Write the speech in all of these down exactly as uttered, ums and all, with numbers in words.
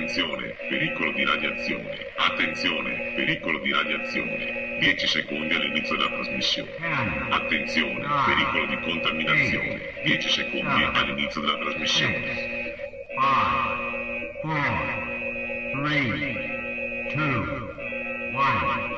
Attenzione, pericolo di radiazione. Attenzione, pericolo di radiazione. dieci secondi all'inizio della trasmissione. Attenzione, pericolo di contaminazione. dieci secondi all'inizio della trasmissione. five, four, three, two, one.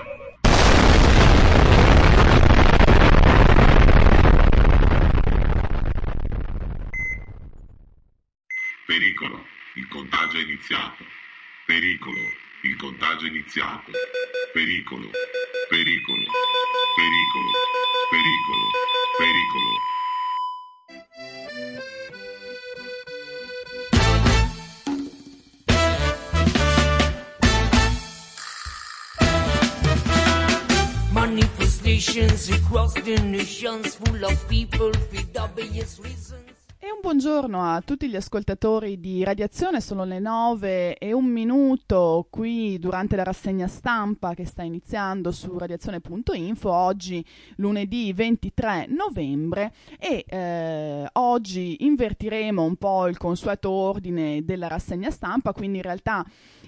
Pericolo, il contagio è iniziato. Pericolo, il contagio è iniziato. Pericolo, pericolo, pericolo, pericolo, pericolo. Manifestations across the nations full of people for obvious reasons. E un buongiorno a tutti gli ascoltatori di Radiazione, sono le nove e un minuto qui durante la rassegna stampa che sta iniziando su radiazione punto info, oggi lunedì ventitré novembre e eh, oggi invertiremo un po' il consueto ordine della rassegna stampa, quindi in realtà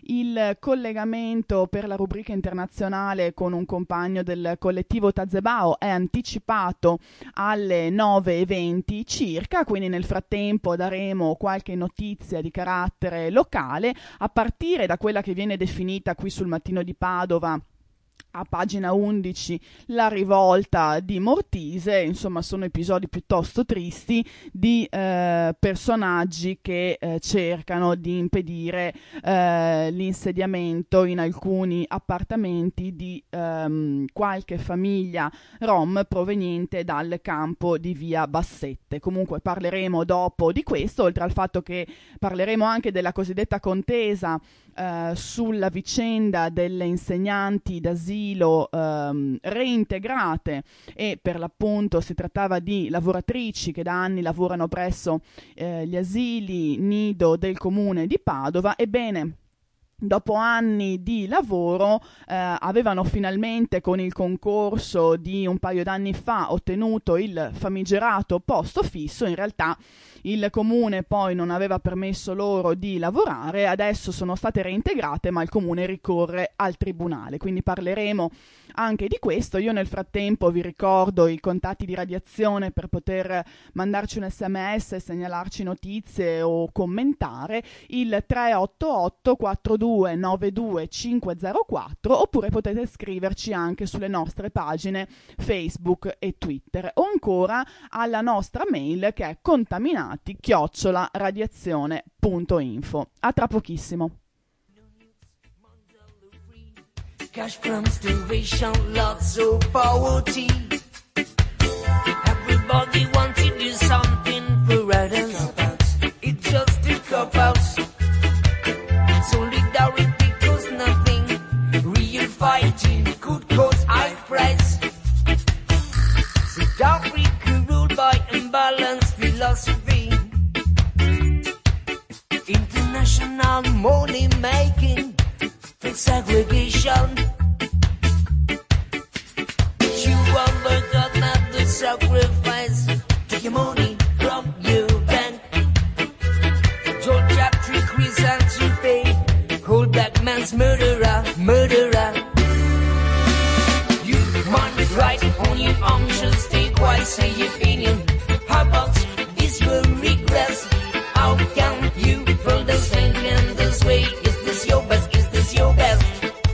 il collegamento per la rubrica internazionale con un compagno del collettivo Tazebao è anticipato alle nove e venti circa, quindi nel frattempo daremo qualche notizia di carattere locale a partire da quella che viene definita qui sul Mattino di Padova a pagina undici la rivolta di Mortise. Insomma sono episodi piuttosto tristi di eh, personaggi che eh, cercano di impedire eh, l'insediamento in alcuni appartamenti di ehm, qualche famiglia rom proveniente dal campo di via Bassette. Comunque parleremo dopo di questo, oltre al fatto che parleremo anche della cosiddetta contesa Uh, sulla vicenda delle insegnanti d'asilo um, reintegrate, e per l'appunto si trattava di lavoratrici che da anni lavorano presso uh, gli asili nido del comune di Padova. Ebbene, dopo anni di lavoro eh, avevano finalmente, con il concorso di un paio d'anni fa, ottenuto il famigerato posto fisso. In realtà il comune poi non aveva permesso loro di lavorare, adesso sono state reintegrate ma il comune ricorre al tribunale, quindi parleremo anche di questo. Io nel frattempo vi ricordo i contatti di Radiazione per poter mandarci un sms, segnalarci notizie o commentare: il tre otto otto quattro due nove due cinque zero quattro, oppure potete scriverci anche sulle nostre pagine Facebook e Twitter, o ancora alla nostra mail che è contaminati chiocciola radiazione punto info. A tra pochissimo. Cash from starvation, lots of poverty. Everybody wants to do something for others. It's just a cop out. Solidarity costs nothing. Real fighting could cause high price. South Africa ruled by imbalanced philosophy. International money making for segregation. You ever got not the sacrifice? Take your money from your bank. Georgia three reasons to pay. Hold that man's murderer, murderer. You might right on your own, should stay quiet, say your opinion. How about this will regress? How can you feel this thinking this way? Is this your best? Is this your best?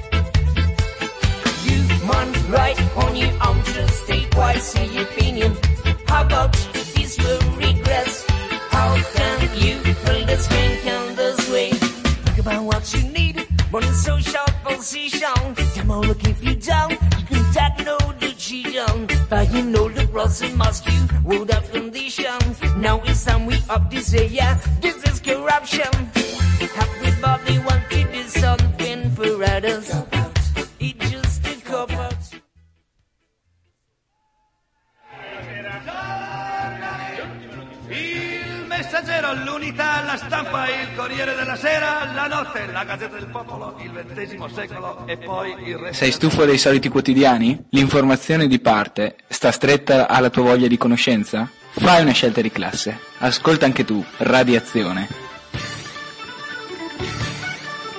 You might right on your own, should stay quiet, say your opinion. How about this will regress? How can you feel this thinking this way? Think about what you need, more than social position. Time will keep you down. You can take no decision, but you know the process must you would have conditions. Now it's time we up this area. This is corruption. Everybody want to do something for others. It's just a cop out. Il Messaggero, l'Unità, la Stampa, il Corriere della Sera, la Notte, la Gazzetta del Popolo, il ventesimo secolo e poi il resto. Sei stufo dei soliti quotidiani? L'informazione di parte sta stretta alla tua voglia di conoscenza? Fai una scelta di classe. Ascolta anche tu Radiazione.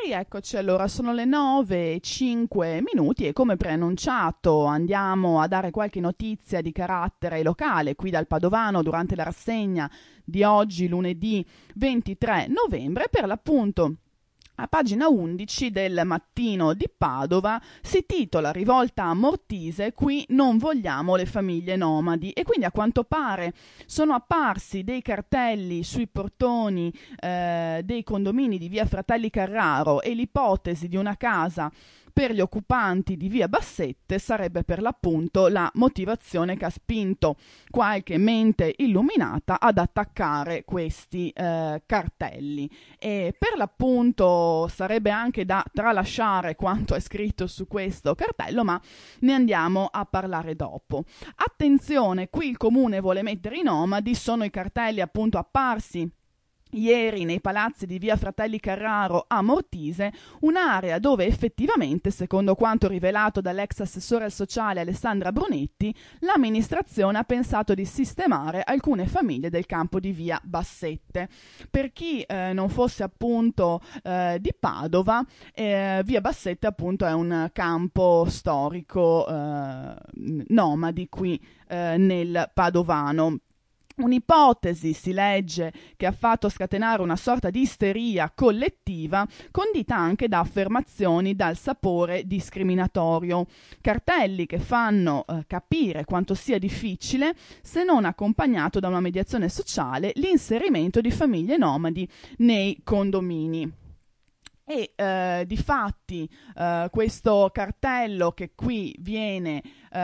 rieccoci, allora sono le nove e cinque minuti e come preannunciato andiamo a dare qualche notizia di carattere locale qui dal Padovano durante la rassegna di oggi, lunedì ventitré novembre. Per l'appunto, a pagina undici del Mattino di Padova si titola Rivolta a Mortise, qui non vogliamo le famiglie nomadi, e quindi a quanto pare sono apparsi dei cartelli sui portoni eh, dei condomini di via Fratelli Carraro e l'ipotesi di una casa per gli occupanti di via Bassette sarebbe per l'appunto la motivazione che ha spinto qualche mente illuminata ad attaccare questi eh, cartelli. E per l'appunto sarebbe anche da tralasciare quanto è scritto su questo cartello, ma ne andiamo a parlare dopo. Attenzione, qui il comune vuole mettere i nomadi, sono i cartelli appunto apparsi ieri nei palazzi di via Fratelli Carraro a Mortise, un'area dove effettivamente, secondo quanto rivelato dall'ex assessore al sociale Alessandra Brunetti, l'amministrazione ha pensato di sistemare alcune famiglie del campo di via Bassette. Per chi eh, non fosse appunto eh, di Padova, eh, via Bassette appunto è un campo storico eh, nomadi qui eh, nel Padovano. Un'ipotesi, si legge, che ha fatto scatenare una sorta di isteria collettiva, condita anche da affermazioni dal sapore discriminatorio. Cartelli che fanno eh, capire quanto sia difficile, se non accompagnato da una mediazione sociale, l'inserimento di famiglie nomadi nei condomini. E eh, difatti eh, questo cartello che qui viene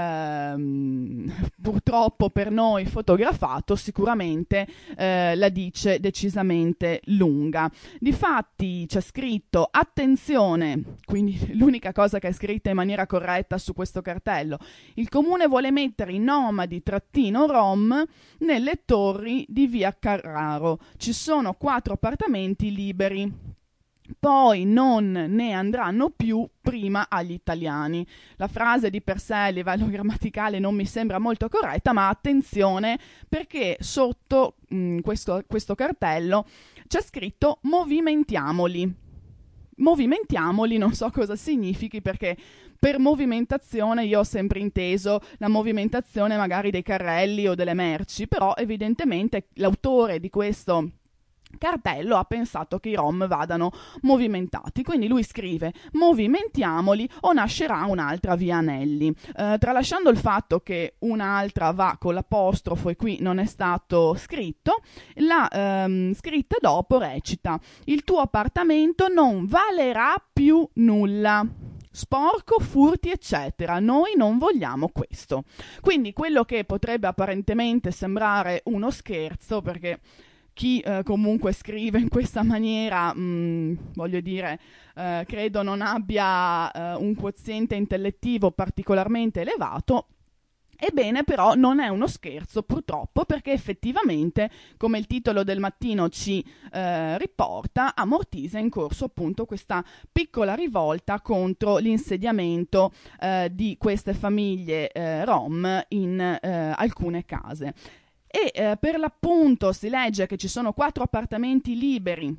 ehm, purtroppo per noi fotografato sicuramente eh, la dice decisamente lunga. Difatti c'è scritto attenzione, quindi l'unica cosa che è scritta in maniera corretta su questo cartello: il comune vuole mettere i nomadi trattino rom nelle torri di via Carraro, ci sono quattro appartamenti liberi, poi non ne andranno più prima agli italiani. La frase di per sé a livello grammaticale non mi sembra molto corretta, ma attenzione perché sotto mh, questo, questo cartello c'è scritto movimentiamoli. Movimentiamoli non so cosa significhi, perché per movimentazione io ho sempre inteso la movimentazione magari dei carrelli o delle merci, però evidentemente l'autore di questo cartello ha pensato che i rom vadano movimentati, quindi lui scrive movimentiamoli o nascerà un'altra via Anelli. Eh, tralasciando il fatto che un'altra va con l'apostrofo e qui non è stato scritto, la ehm, scritta dopo recita: il tuo appartamento non valerà più nulla, sporco, furti eccetera, noi non vogliamo questo. Quindi quello che potrebbe apparentemente sembrare uno scherzo, perché chi eh, comunque scrive in questa maniera, mh, voglio dire, eh, credo non abbia eh, un quoziente intellettivo particolarmente elevato. Ebbene, però non è uno scherzo purtroppo, perché effettivamente, come il titolo del Mattino ci eh, riporta, a Mortise è in corso appunto questa piccola rivolta contro l'insediamento eh, di queste famiglie eh, rom in eh, alcune case. E eh, per l'appunto si legge che ci sono quattro appartamenti liberi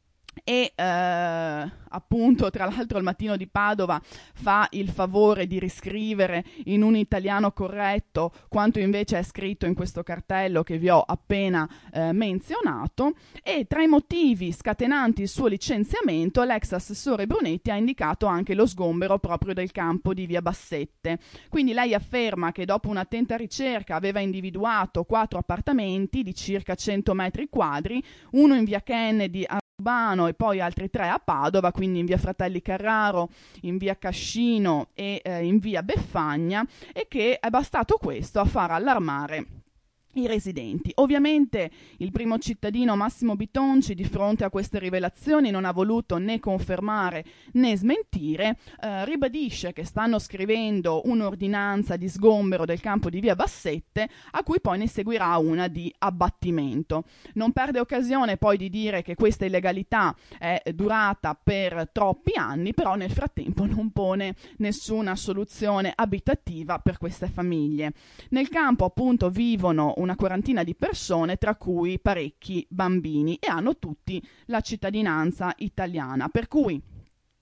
e eh, appunto tra l'altro il Mattino di Padova fa il favore di riscrivere in un italiano corretto quanto invece è scritto in questo cartello che vi ho appena eh, menzionato. E tra i motivi scatenanti il suo licenziamento l'ex assessore Brunetti ha indicato anche lo sgombero proprio del campo di via Bassette. Quindi lei afferma che dopo un'attenta ricerca aveva individuato quattro appartamenti di circa cento metri quadri, uno in via Kennedy a Urbano e poi altri tre a Padova, quindi in via Fratelli Carraro, in via Cascino e eh, in via Beffagna, e che è bastato questo a far allarmare i residenti. Ovviamente il primo cittadino Massimo Bitonci di fronte a queste rivelazioni non ha voluto né confermare né smentire, eh, ribadisce che stanno scrivendo un'ordinanza di sgombero del campo di via Bassette a cui poi ne seguirà una di abbattimento. Non perde occasione poi di dire che questa illegalità è durata per troppi anni, però nel frattempo non pone nessuna soluzione abitativa per queste famiglie. Nel campo appunto vivono una quarantina di persone, tra cui parecchi bambini, e hanno tutti la cittadinanza italiana, per cui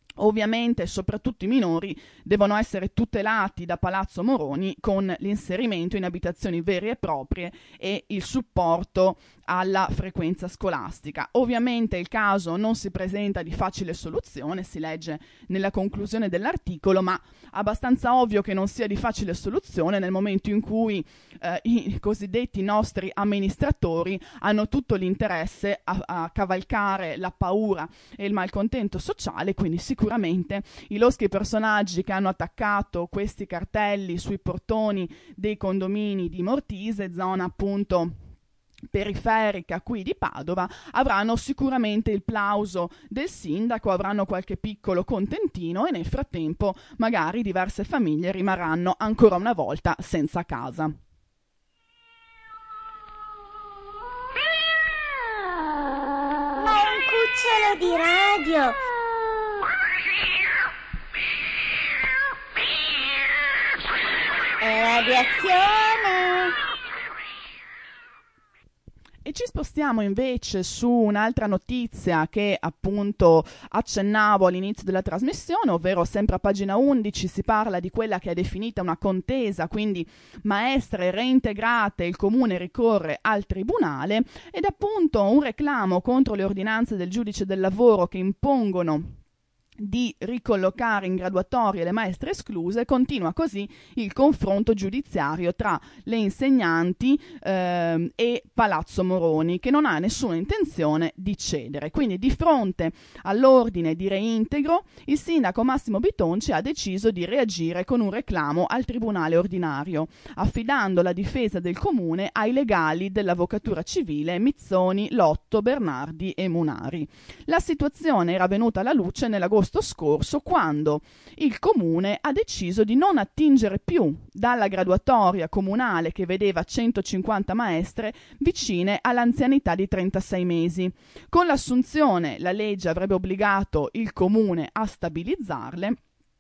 Ovviamente, soprattutto i minori devono essere tutelati da Palazzo Moroni con l'inserimento in abitazioni vere e proprie e il supporto alla frequenza scolastica. Ovviamente il caso non si presenta di facile soluzione, si legge nella conclusione dell'articolo, ma abbastanza ovvio che non sia di facile soluzione nel momento in cui eh, i cosiddetti nostri amministratori hanno tutto l'interesse a, a cavalcare la paura e il malcontento sociale, quindi sicuramente i loschi personaggi che hanno attaccato questi cartelli sui portoni dei condomini di Mortise, zona appunto periferica qui di Padova, avranno sicuramente il plauso del sindaco, avranno qualche piccolo contentino e nel frattempo magari diverse famiglie rimarranno ancora una volta senza casa. Ma è un cucciolo di radio! È radiazione! E ci spostiamo invece su un'altra notizia che appunto accennavo all'inizio della trasmissione, ovvero sempre a pagina undici si parla di quella che è definita una contesa, quindi maestre reintegrate, il comune ricorre al tribunale, ed appunto un reclamo contro le ordinanze del giudice del lavoro che impongono di ricollocare in graduatoria le maestre escluse. Continua così il confronto giudiziario tra le insegnanti eh, e Palazzo Moroni, che non ha nessuna intenzione di cedere. Quindi di fronte all'ordine di reintegro il sindaco Massimo Bitonci ha deciso di reagire con un reclamo al tribunale ordinario, affidando la difesa del comune ai legali dell'avvocatura civile Mizzoni, Lotto, Bernardi e Munari. La situazione era venuta alla luce nell'agosto scorso, quando il comune ha deciso di non attingere più dalla graduatoria comunale che vedeva centocinquanta maestre vicine all'anzianità di trentasei mesi. Con l'assunzione la legge avrebbe obbligato il comune a stabilizzarle,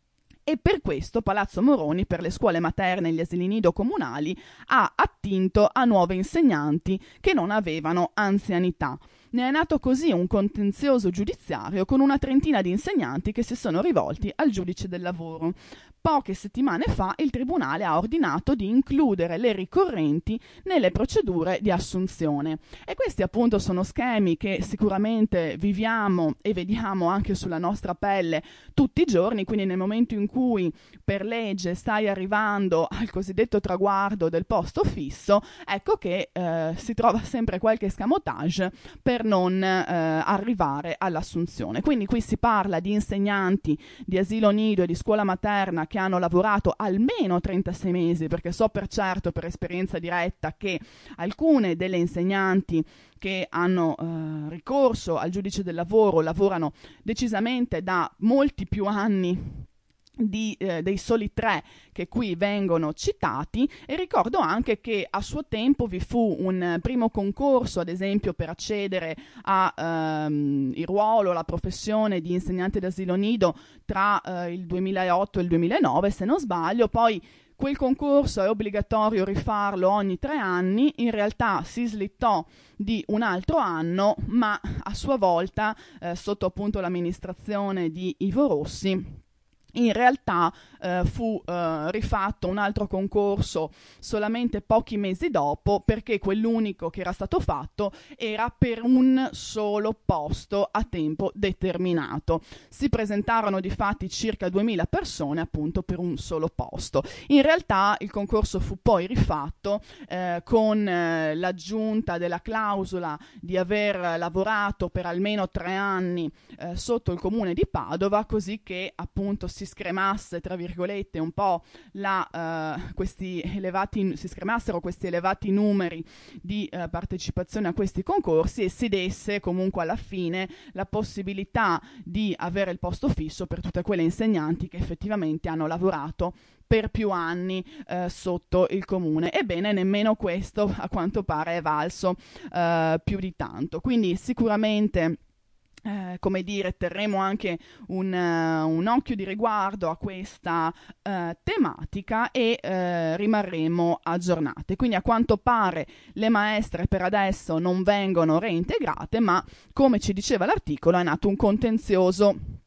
e per questo Palazzo Moroni, per le scuole materne e gli asili nido comunali, ha attinto a nuove insegnanti che non avevano anzianità. Ne è nato così un contenzioso giudiziario con una trentina di insegnanti che si sono rivolti al giudice del lavoro. Poche settimane fa il tribunale ha ordinato di includere le ricorrenti nelle procedure di assunzione. E questi appunto sono schemi che sicuramente viviamo e vediamo anche sulla nostra pelle tutti i giorni, quindi nel momento in cui per legge stai arrivando al cosiddetto traguardo del posto fisso, ecco che eh, si trova sempre qualche escamotage per non eh, arrivare all'assunzione. Quindi qui si parla di insegnanti di asilo nido e di scuola materna che hanno lavorato almeno trentasei mesi, perché so per certo, per esperienza diretta, che alcune delle insegnanti che hanno eh, ricorso al giudice del lavoro lavorano decisamente da molti più anni Di, eh, dei soli tre che qui vengono citati. E ricordo anche che a suo tempo vi fu un primo concorso, ad esempio, per accedere a ehm, il ruolo, la professione di insegnante d'asilo nido tra eh, il duemilaotto e il duemilanove, se non sbaglio. Poi quel concorso è obbligatorio rifarlo ogni tre anni, in realtà si slittò di un altro anno, ma a sua volta, eh, sotto appunto l'amministrazione di Ivo Rossi, in realtà eh, fu eh, rifatto un altro concorso solamente pochi mesi dopo, perché quell'unico che era stato fatto era per un solo posto a tempo determinato. Si presentarono di fatti circa duemila persone appunto per un solo posto. In realtà il concorso fu poi rifatto eh, con eh, l'aggiunta della clausola di aver lavorato per almeno tre anni eh, sotto il comune di Padova, così che appunto si scremasse, tra virgolette, un po' la, uh, questi elevati, si scremassero questi elevati numeri di uh, partecipazione a questi concorsi, e si desse comunque alla fine la possibilità di avere il posto fisso per tutte quelle insegnanti che effettivamente hanno lavorato per più anni eh, sotto il comune. Ebbene, nemmeno questo a quanto pare è valso uh, più di tanto. Quindi sicuramente Eh, come dire, terremo anche un, uh, un occhio di riguardo a questa uh, tematica e uh, rimarremo aggiornate. Quindi a quanto pare le maestre per adesso non vengono reintegrate, ma come ci diceva l'articolo è nato un contenzioso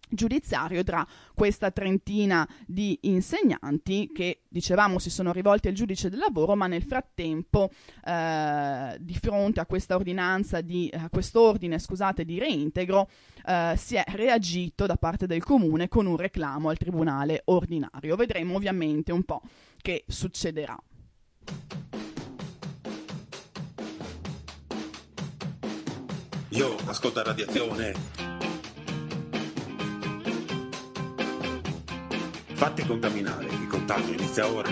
giudiziario tra questa trentina di insegnanti che, dicevamo, si sono rivolti al giudice del lavoro, ma nel frattempo eh, di fronte a questa ordinanza di a quest'ordine scusate di reintegro eh, si è reagito da parte del comune con un reclamo al tribunale ordinario. Vedremo ovviamente un po' che succederà. Io ascolta Radiazione. Fatti contaminare, il contagio inizia ora.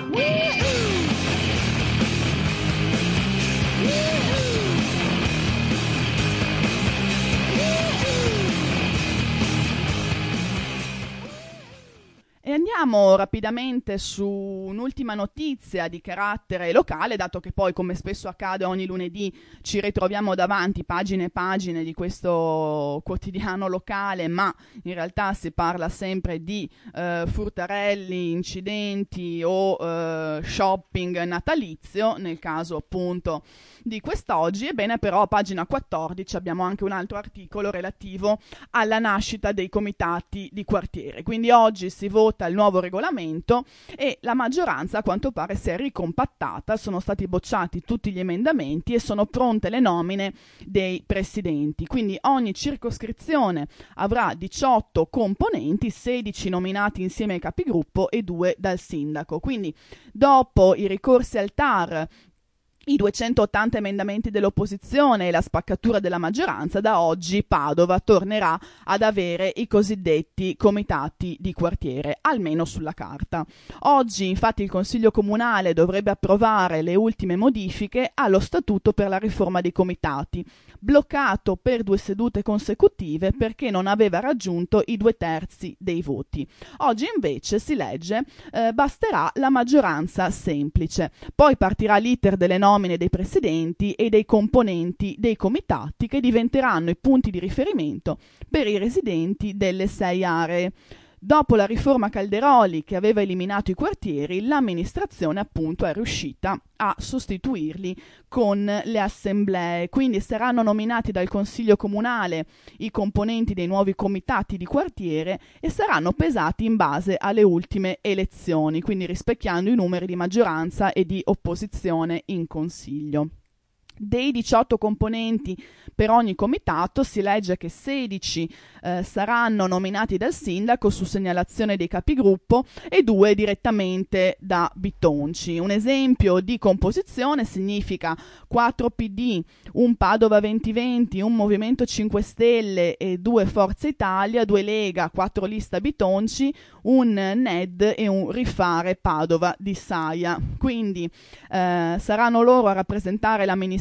E andiamo rapidamente su un'ultima notizia di carattere locale, dato che poi, come spesso accade ogni lunedì, ci ritroviamo davanti pagine e pagine di questo quotidiano locale, ma in realtà si parla sempre di eh, furtarelli, incidenti o eh, shopping natalizio, nel caso appunto di quest'oggi. Ebbene, però a pagina quattordici abbiamo anche un altro articolo relativo alla nascita dei comitati di quartiere. Quindi oggi si vota il nuovo regolamento e la maggioranza a quanto pare si è ricompattata, sono stati bocciati tutti gli emendamenti e sono pronte le nomine dei presidenti. Quindi ogni circoscrizione avrà diciotto componenti, sedici nominati insieme ai capigruppo e due dal sindaco. Quindi dopo i ricorsi al T A R, i duecentottanta emendamenti dell'opposizione e la spaccatura della maggioranza, da oggi Padova tornerà ad avere i cosiddetti comitati di quartiere, almeno sulla carta. Oggi infatti il Consiglio Comunale dovrebbe approvare le ultime modifiche allo Statuto per la riforma dei comitati, bloccato per due sedute consecutive perché non aveva raggiunto i due terzi dei voti. Oggi invece si legge eh, basterà la maggioranza semplice. Poi partirà l'iter delle nomine dei presidenti e dei componenti dei comitati, che diventeranno i punti di riferimento per i residenti delle sei aree. Dopo la riforma Calderoli, che aveva eliminato i quartieri, l'amministrazione appunto è riuscita a sostituirli con le assemblee, quindi saranno nominati dal Consiglio Comunale i componenti dei nuovi comitati di quartiere e saranno pesati in base alle ultime elezioni, quindi rispecchiando i numeri di maggioranza e di opposizione in Consiglio. Dei diciotto componenti per ogni comitato si legge che sedici eh, saranno nominati dal sindaco su segnalazione dei capigruppo e due direttamente da Bitonci. Un esempio di composizione significa quattro P D, un Padova duemilaventi, un Movimento cinque Stelle e due Forza Italia, due Lega, quattro Lista Bitonci, un N E D e un Rifare Padova di Saia. Quindi eh, saranno loro a rappresentare l'amministrazione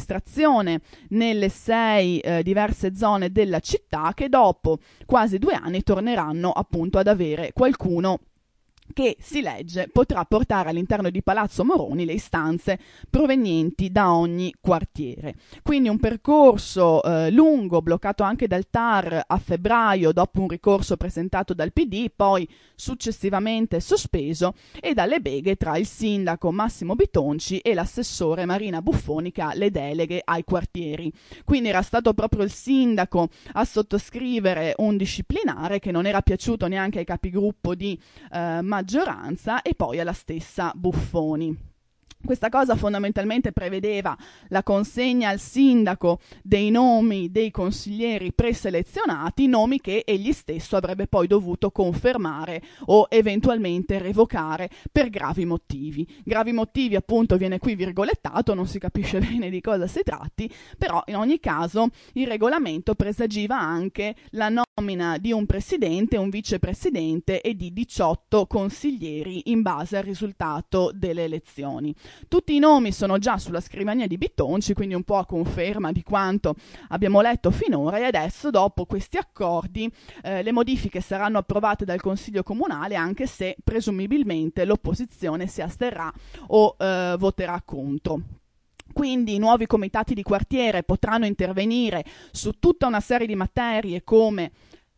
nelle sei eh, diverse zone della città, che dopo quasi due anni torneranno appunto ad avere qualcuno che, si legge, potrà portare all'interno di Palazzo Moroni le istanze provenienti da ogni quartiere. Quindi un percorso eh, lungo, bloccato anche dal T A R a febbraio dopo un ricorso presentato dal P D, poi successivamente sospeso, e dalle beghe tra il sindaco Massimo Bitonci e l'assessore Marina Buffoni, che ha le deleghe ai quartieri. Quindi era stato proprio il sindaco a sottoscrivere un disciplinare che non era piaciuto neanche ai capigruppo di eh, maggioranza e poi alla stessa Buffoni. Questa cosa fondamentalmente prevedeva la consegna al sindaco dei nomi dei consiglieri preselezionati, nomi che egli stesso avrebbe poi dovuto confermare o eventualmente revocare per gravi motivi. Gravi motivi appunto viene qui virgolettato, non si capisce bene di cosa si tratti, però in ogni caso il regolamento presagiva anche la nomina di un presidente, un vicepresidente e di diciotto consiglieri in base al risultato delle elezioni. Tutti i nomi sono già sulla scrivania di Bitonci, quindi un po' a conferma di quanto abbiamo letto finora, e adesso, dopo questi accordi, eh, le modifiche saranno approvate dal Consiglio Comunale, anche se presumibilmente l'opposizione si asterrà o eh, voterà contro. Quindi i nuovi comitati di quartiere potranno intervenire su tutta una serie di materie come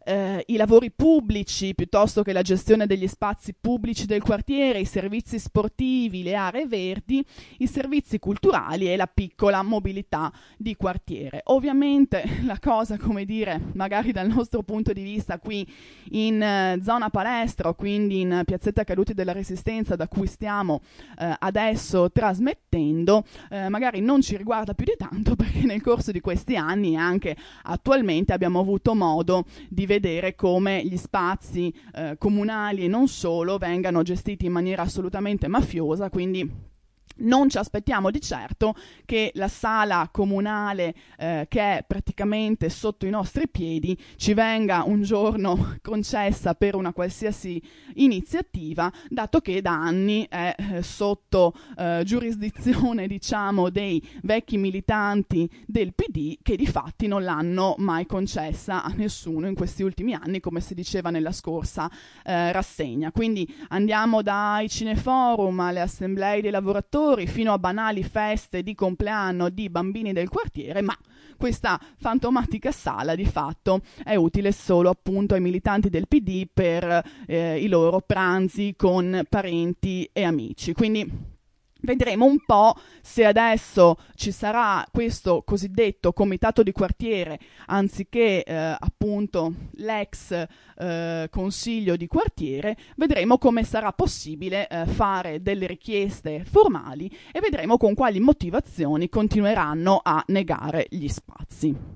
eh, i lavori pubblici piuttosto che la gestione degli spazi pubblici del quartiere, i servizi sportivi, le aree verdi, i servizi culturali e la piccola mobilità di quartiere. Ovviamente la cosa, come dire, magari dal nostro punto di vista qui in eh, zona palestra, quindi in piazzetta Caduti della Resistenza, da cui stiamo eh, adesso trasmettendo, eh, magari non ci riguarda più di tanto, perché nel corso di questi anni e anche attualmente abbiamo avuto modo di vedere come gli spazi eh, comunali e non solo vengano gestiti in maniera assolutamente mafiosa, quindi non ci aspettiamo di certo che la sala comunale eh, che è praticamente sotto i nostri piedi ci venga un giorno concessa per una qualsiasi iniziativa, dato che da anni è eh, sotto eh, giurisdizione, diciamo, dei vecchi militanti del P D, che di fatti non l'hanno mai concessa a nessuno in questi ultimi anni, come si diceva nella scorsa eh, rassegna. Quindi andiamo dai cineforum alle assemblee dei lavoratori fino a banali feste di compleanno di bambini del quartiere, ma questa fantomatica sala di fatto è utile solo appunto ai militanti del P D per eh, i loro pranzi con parenti e amici. Quindi vedremo un po' se adesso ci sarà questo cosiddetto comitato di quartiere anziché eh, appunto l'ex eh, consiglio di quartiere. Vedremo come sarà possibile eh, fare delle richieste formali e vedremo con quali motivazioni continueranno a negare gli spazi.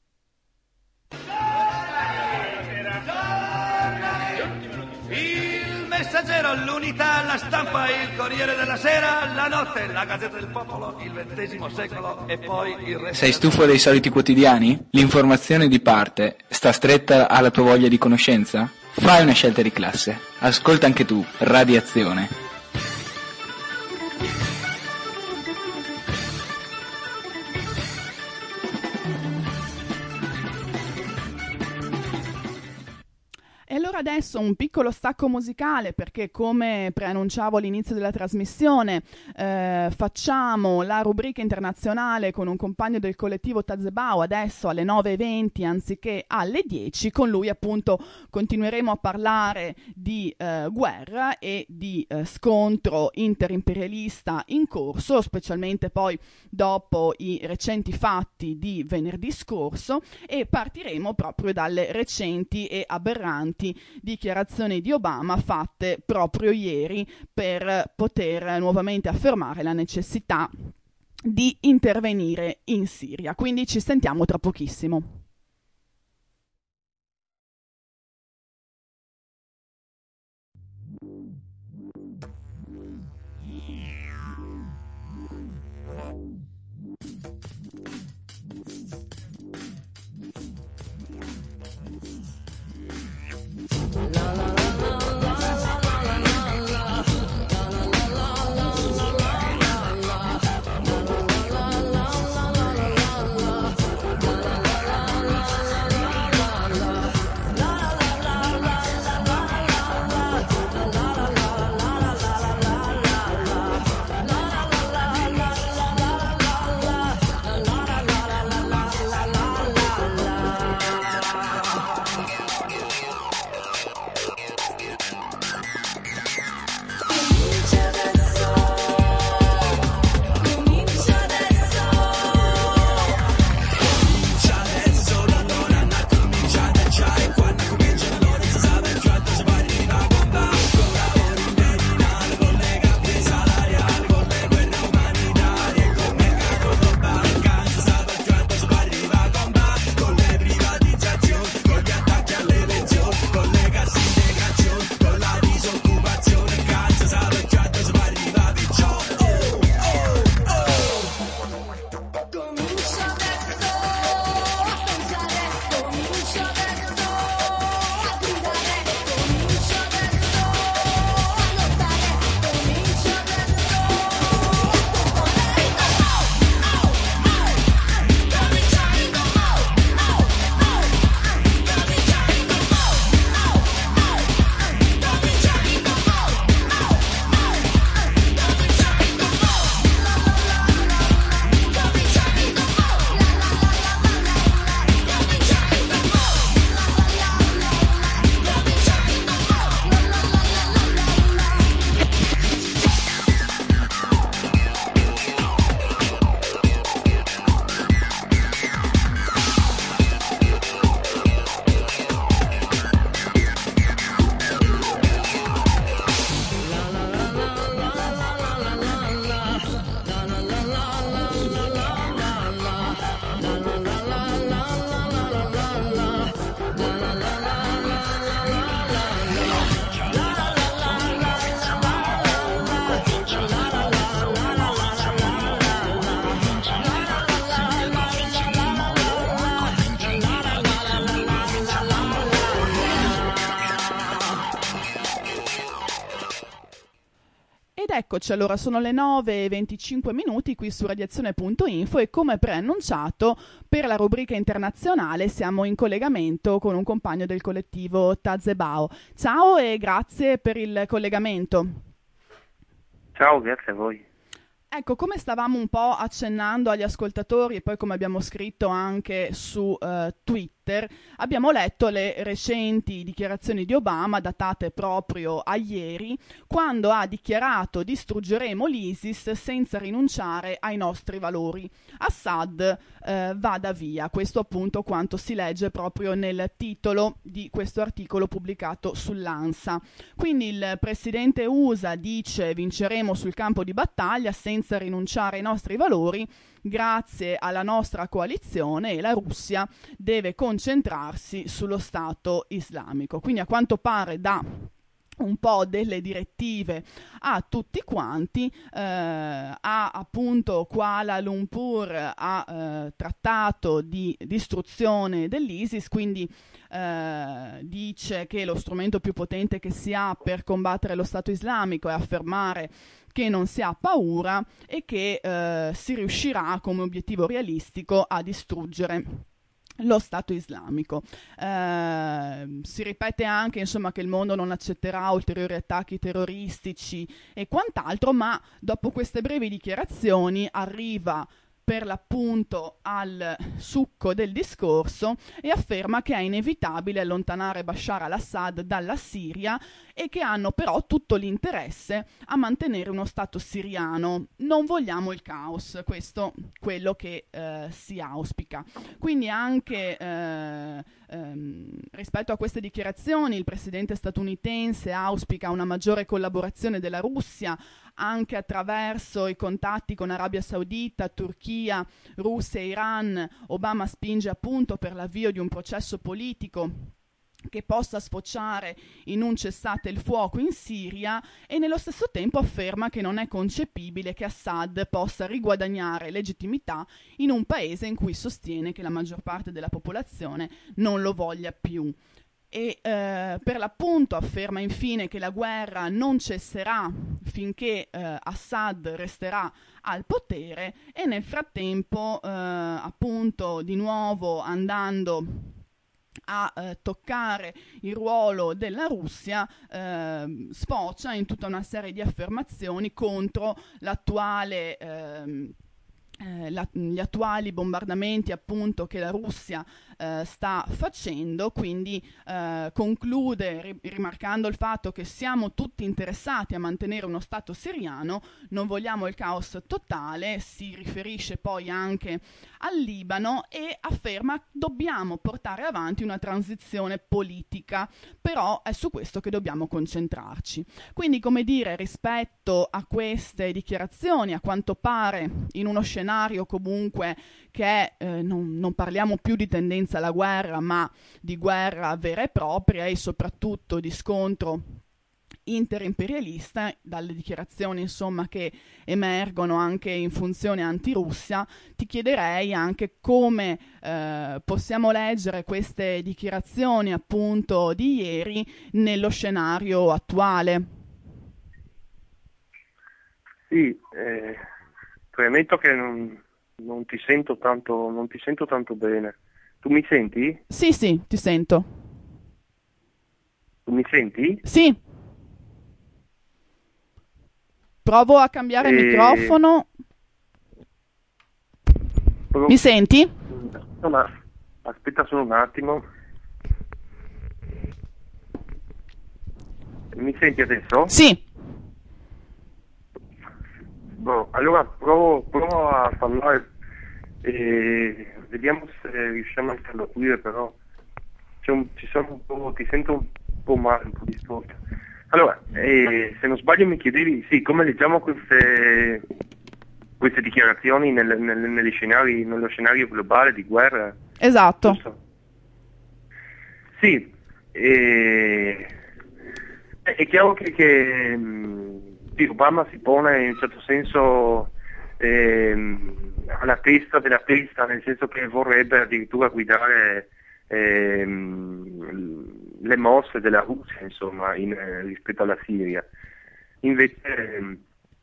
Il Messaggero, l'Unità, la Stampa, il Corriere della Sera, la Notte, la Gazzetta del Popolo, il ventesimo secolo e poi il resto. Sei stufo dei soliti quotidiani? L'informazione di parte sta stretta alla tua voglia di conoscenza? Fai una scelta di classe. Ascolta anche tu Radiazione. E allora adesso un piccolo stacco musicale, perché come preannunciavo all'inizio della trasmissione eh, facciamo la rubrica internazionale con un compagno del collettivo Tazebao adesso alle nove e venti anziché alle dieci. Con lui appunto continueremo a parlare di eh, guerra e di eh, scontro interimperialista in corso, specialmente poi dopo i recenti fatti di venerdì scorso, e partiremo proprio dalle recenti e aberranti dichiarazioni di Obama fatte proprio ieri per poter nuovamente affermare la necessità di intervenire in Siria. Quindi ci sentiamo tra pochissimo. La Eccoci, allora sono le nove e venticinque minuti qui su radiazione punto info e come preannunciato per la rubrica internazionale siamo in collegamento con un compagno del collettivo Tazebao. Ciao e grazie per il collegamento. Ciao, grazie a voi. Ecco, come stavamo un po' accennando agli ascoltatori e poi come abbiamo scritto anche su uh, Twitter, abbiamo letto le recenti dichiarazioni di Obama datate proprio a ieri, quando ha dichiarato distruggeremo l'ISIS senza rinunciare ai nostri valori. Assad uh, vada via, questo appunto quanto si legge proprio nel titolo di questo articolo pubblicato sull'ANSA. Quindi il presidente U S A dice vinceremo sul campo di battaglia senza senza rinunciare ai nostri valori, grazie alla nostra coalizione, e la Russia deve concentrarsi sullo Stato islamico. Quindi a quanto pare da un po' delle direttive a tutti quanti, eh, ha appunto Kuala Lumpur ha eh, trattato di distruzione dell'ISIS, quindi eh, dice che lo strumento più potente che si ha per combattere lo Stato islamico è affermare che non si ha paura e che eh, si riuscirà come obiettivo realistico a distruggere lo Stato islamico. Eh, si ripete anche insomma che il mondo non accetterà ulteriori attacchi terroristici e quant'altro, ma dopo queste brevi dichiarazioni arriva per l'appunto al succo del discorso e afferma che è inevitabile allontanare Bashar al-Assad dalla Siria e che hanno però tutto l'interesse a mantenere uno Stato siriano. Non vogliamo il caos, questo è quello che eh, si auspica. Quindi anche eh, ehm, rispetto a queste dichiarazioni il presidente statunitense auspica una maggiore collaborazione della Russia anche attraverso i contatti con Arabia Saudita, Turchia, Russia e Iran. Obama spinge appunto per l'avvio di un processo politico che possa sfociare in un cessate il fuoco in Siria e nello stesso tempo afferma che non è concepibile che Assad possa riguadagnare legittimità in un paese in cui sostiene che la maggior parte della popolazione non lo voglia più. E eh, per l'appunto afferma infine che la guerra non cesserà finché eh, Assad resterà al potere e nel frattempo eh, appunto di nuovo andando a eh, toccare il ruolo della Russia, eh, sfocia in tutta una serie di affermazioni contro l'attuale eh, Eh, la, gli attuali bombardamenti appunto che la Russia eh, sta facendo, quindi eh, conclude ri- rimarcando il fatto che siamo tutti interessati a mantenere uno Stato siriano, non vogliamo il caos totale, si riferisce poi anche al Libano e afferma dobbiamo portare avanti una transizione politica, però è su questo che dobbiamo concentrarci. Quindi, come dire, rispetto a queste dichiarazioni, a quanto pare in uno scenario comunque che è, eh, non, non parliamo più di tendenza alla guerra, ma di guerra vera e propria e soprattutto di scontro interimperialista, dalle dichiarazioni insomma che emergono anche in funzione antirussia, ti chiederei anche come eh, possiamo leggere queste dichiarazioni appunto di ieri nello scenario attuale. Sì, eh, premetto che non, non ti sento tanto, non ti sento tanto bene. Tu mi senti? Sì, sì, ti sento. Tu mi senti? Sì. Provo a cambiare E... il microfono. Provo... Mi senti? No, ma aspetta solo un attimo. Mi senti adesso? Sì. Boh, allora provo, provo a parlare e vediamo se riusciamo a interloquire, però c'è un, ci sono un po', ti sento un po' male, un po' distorto. Allora, eh, se non sbaglio mi chiedevi, sì, come leggiamo queste, queste dichiarazioni nel, nel, negli scenari, nello scenario globale di guerra? Esatto. Giusto? Sì, eh, è chiaro che, che mh, Obama si pone in un certo senso ehm, alla testa della testa, nel senso che vorrebbe addirittura guidare ehm, le mosse della Russia, insomma, in, eh, rispetto alla Siria. Invece ehm,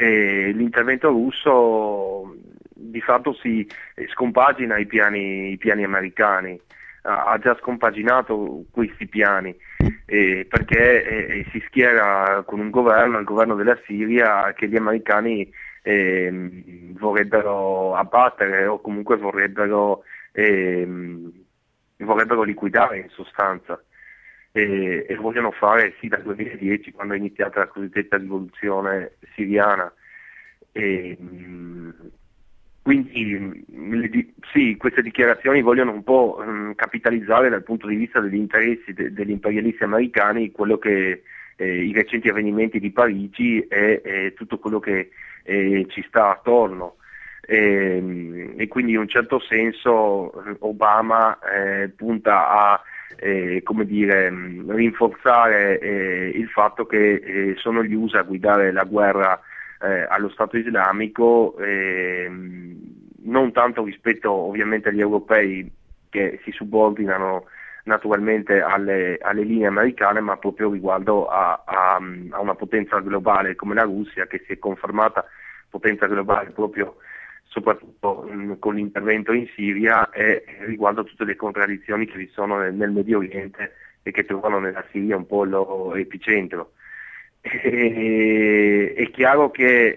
e l'intervento russo di fatto si scompagina i piani, i piani americani, ha, ha già scompaginato questi piani eh, perché eh, si schiera con un governo, il governo della Siria, che gli americani eh, vorrebbero abbattere o comunque vorrebbero, eh, vorrebbero liquidare in sostanza. E, e vogliono fare sì dal duemiladieci, quando è iniziata la cosiddetta rivoluzione siriana. E, mh, quindi mh, sì, queste dichiarazioni vogliono un po' mh, capitalizzare dal punto di vista degli interessi de- degli imperialisti americani quello che eh, i recenti avvenimenti di Parigi e, e tutto quello che eh, ci sta attorno. E, e quindi in un certo senso Obama eh, punta a Eh, come dire, mh, rinforzare eh, il fatto che eh, sono gli U S A a guidare la guerra eh, allo Stato islamico, eh, non tanto rispetto ovviamente agli europei che si subordinano naturalmente alle, alle linee americane, ma proprio riguardo a, a, a una potenza globale come la Russia, che si è confermata potenza globale proprio soprattutto mh, con l'intervento in Siria, e riguardo a tutte le contraddizioni che vi sono nel, nel Medio Oriente e che trovano nella Siria un po' il loro epicentro. E, è chiaro che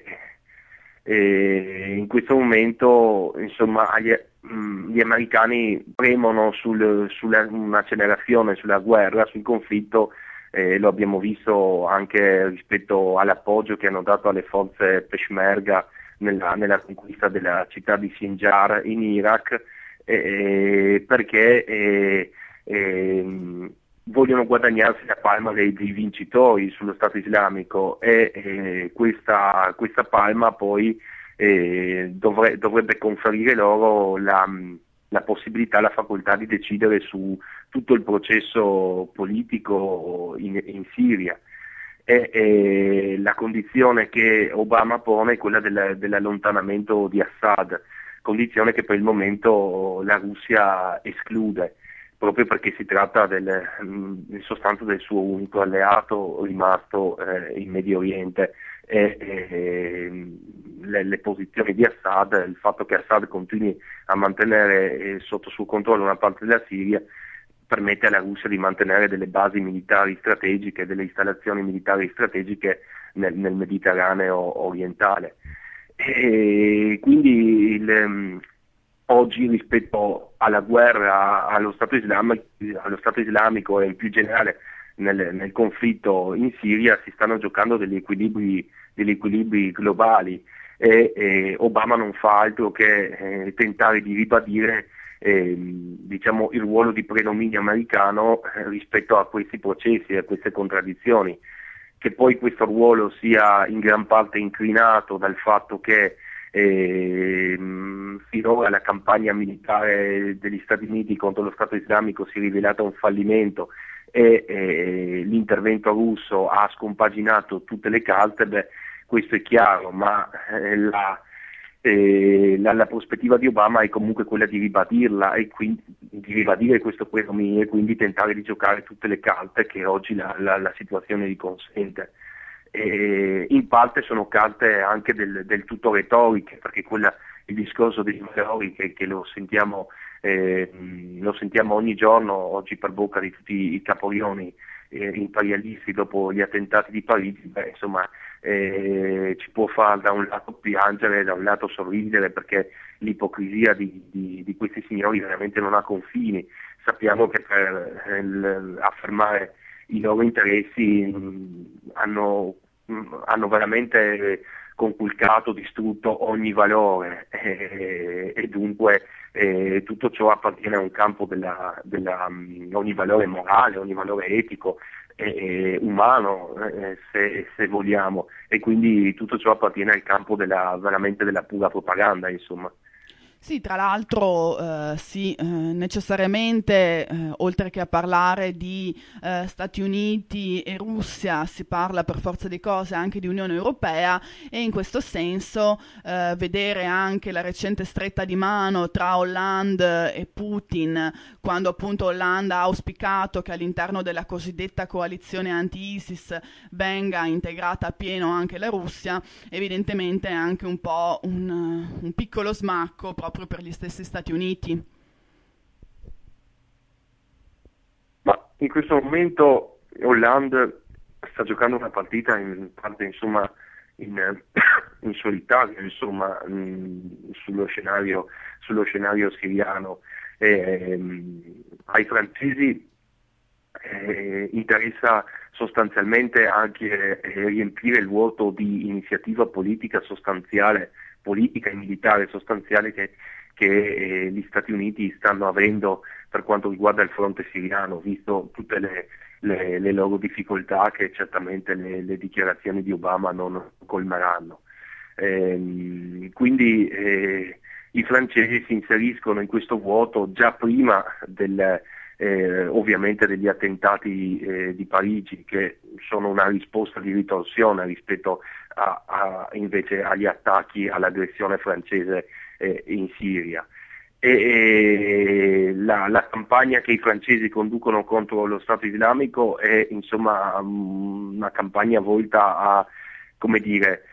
eh, in questo momento insomma gli, mh, gli americani premono sul, sulla un'accelerazione sulla guerra, sul conflitto. Eh, lo abbiamo visto anche rispetto all'appoggio che hanno dato alle forze Peshmerga Nella, nella conquista della città di Sinjar in Iraq, eh, perché eh, eh, vogliono guadagnarsi la palma dei, dei vincitori sullo Stato islamico, e eh, questa, questa palma poi eh, dovre, dovrebbe conferire loro la, la possibilità, la facoltà di decidere su tutto il processo politico in, in Siria. E, e la condizione che Obama pone è quella del, dell'allontanamento di Assad, condizione che per il momento la Russia esclude, proprio perché si tratta del, in sostanza del suo unico alleato rimasto eh, in Medio Oriente, e, e le, le posizioni di Assad, il fatto che Assad continui a mantenere eh, sotto suo controllo una parte della Siria, permette alla Russia di mantenere delle basi militari strategiche, delle installazioni militari strategiche nel, nel Mediterraneo orientale. E quindi il, um, oggi rispetto alla guerra allo Stato islamico, allo Stato islamico e in più generale nel, nel conflitto in Siria si stanno giocando degli equilibri, degli equilibri globali, e, e Obama non fa altro che eh, tentare di ribadire Eh, diciamo il ruolo di predominio americano eh, rispetto a questi processi e a queste contraddizioni. Che poi questo ruolo sia in gran parte inclinato dal fatto che eh, finora la campagna militare degli Stati Uniti contro lo Stato islamico si è rivelata un fallimento, e eh, l'intervento russo ha scompaginato tutte le carte, beh, questo è chiaro, ma eh, la Eh, la, la prospettiva di Obama è comunque quella di ribadirla, e quindi di ribadire questo predominio, e quindi tentare di giocare tutte le carte che oggi la, la, la situazione gli consente. E in parte sono carte anche del, del tutto retoriche, perché quella, il discorso dei valori che, che lo sentiamo eh, lo sentiamo ogni giorno oggi per bocca di tutti i caporioni eh, imperialisti dopo gli attentati di Parigi, beh, insomma Eh, ci può far da un lato piangere, da un lato sorridere, perché l'ipocrisia di, di, di questi signori veramente non ha confini. Sappiamo che per eh, affermare i loro interessi mh, hanno, mh, hanno veramente conculcato, distrutto ogni valore, eh, e dunque eh, tutto ciò appartiene a un campo della, della mh, ogni valore morale, ogni valore etico, eh, umano, eh, se, se vogliamo, e quindi tutto ciò appartiene al campo della, veramente della pura propaganda, insomma. Sì, tra l'altro eh, sì, eh, necessariamente eh, oltre che a parlare di eh, Stati Uniti e Russia si parla per forza di cose anche di Unione Europea, e in questo senso eh, vedere anche la recente stretta di mano tra Hollande e Putin, quando appunto Hollande ha auspicato che all'interno della cosiddetta coalizione anti-ISIS venga integrata appieno anche la Russia, evidentemente è anche un po' un, un piccolo smacco proprio per gli stessi Stati Uniti. Ma in questo momento Hollande sta giocando una partita in parte, insomma, in, in solitario, insomma, mh, sullo scenario, sullo scenario siriano. Eh, ai francesi eh, interessa sostanzialmente anche eh, riempire il vuoto di iniziativa politica sostanziale, politica e militare sostanziale che, che eh, gli Stati Uniti stanno avendo per quanto riguarda il fronte siriano, visto tutte le, le, le loro difficoltà che certamente le, le dichiarazioni di Obama non colmeranno. Eh, quindi eh, i francesi si inseriscono in questo vuoto già prima del, eh, ovviamente degli attentati eh, di Parigi, che sono una risposta di ritorsione rispetto a, a, invece agli attacchi, all'aggressione francese eh, in Siria. E, e la, la campagna che i francesi conducono contro lo Stato islamico è insomma una campagna volta a, come dire,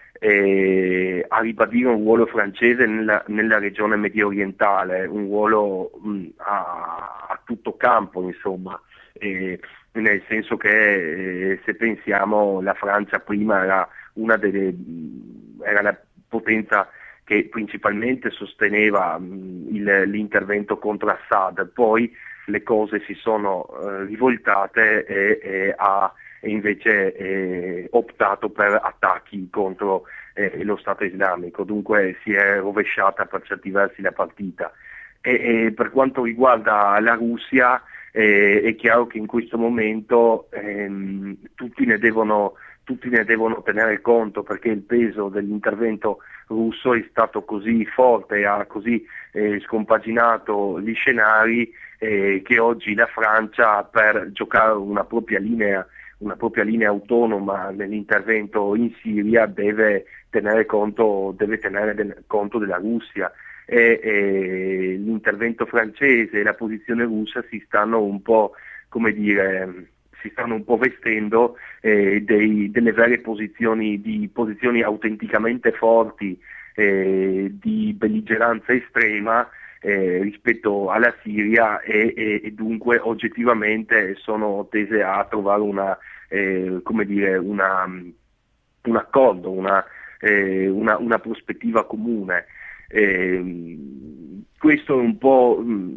eh, a ribadire un ruolo francese nella, nella regione medio orientale, un ruolo mh, a, a tutto campo, insomma, eh, nel senso che eh, se pensiamo la Francia prima era una delle era la potenza che principalmente sosteneva mh, il, l'intervento contro Assad, poi le cose si sono eh, rivoltate e, e ha e invece eh, optato per attacchi contro eh, lo Stato islamico, dunque si è rovesciata per certi versi la partita. E, e per quanto riguarda la Russia eh, è chiaro che in questo momento ehm, tutti ne devono tutti ne devono tenere conto, perché il peso dell'intervento russo è stato così forte e ha così eh, scompaginato gli scenari eh, che oggi la Francia, per giocare una propria linea una propria linea autonoma nell'intervento in Siria, deve tenere conto, deve tenere del, conto della Russia, e, e l'intervento francese e la posizione russa si stanno un po', come dire, si stanno un po' vestendo eh, dei, delle vere posizioni, di posizioni autenticamente forti, eh, di belligeranza estrema eh, rispetto alla Siria, e, e, e dunque oggettivamente sono tese a trovare una, eh, come dire, una, un accordo, una, eh, una, una prospettiva comune. Eh, questo è un po'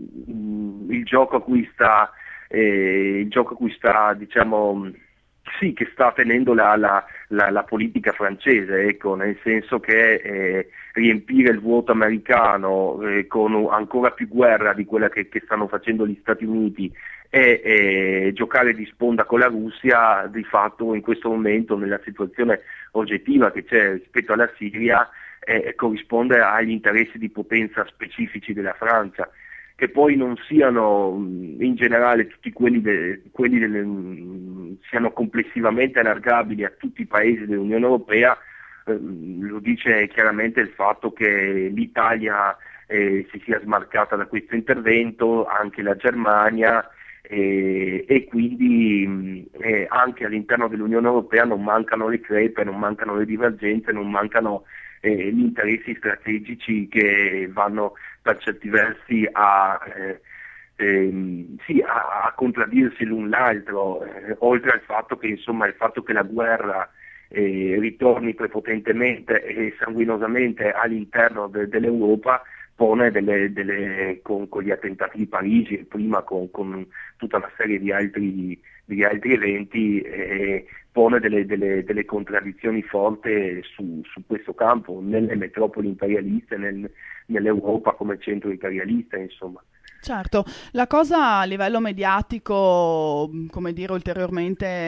mh, il gioco a cui sta Eh, il gioco a cui sta, diciamo, sì, che sta tenendo la, la, la, la politica francese, ecco, nel senso che eh, riempire il vuoto americano eh, con ancora più guerra di quella che, che stanno facendo gli Stati Uniti e eh, giocare di sponda con la Russia, di fatto in questo momento, nella situazione oggettiva che c'è rispetto alla Siria, eh, corrisponde agli interessi di potenza specifici della Francia, che poi non siano in generale tutti quelli, de, quelli delle, siano complessivamente allargabili a tutti i paesi dell'Unione Europea, eh, lo dice chiaramente il fatto che l'Italia eh, si sia smarcata da questo intervento, anche la Germania, eh, e quindi eh, anche all'interno dell'Unione Europea non mancano le crepe, non mancano le divergenze, non mancano eh, gli interessi strategici che vanno per certi versi a, eh, ehm, sì, a, a contraddirsi l'un l'altro, eh, oltre al fatto che insomma il fatto che la guerra eh, ritorni prepotentemente e sanguinosamente all'interno de, dell'Europa pone delle, delle con, con gli attentati di Parigi e prima con, con tutta una serie di altri, di altri eventi, eh, pone delle, delle, delle contraddizioni forti su, su questo campo, nelle metropoli imperialiste, nel, nell'Europa come centro imperialista, insomma. Certo, la cosa a livello mediatico, come dire, ulteriormente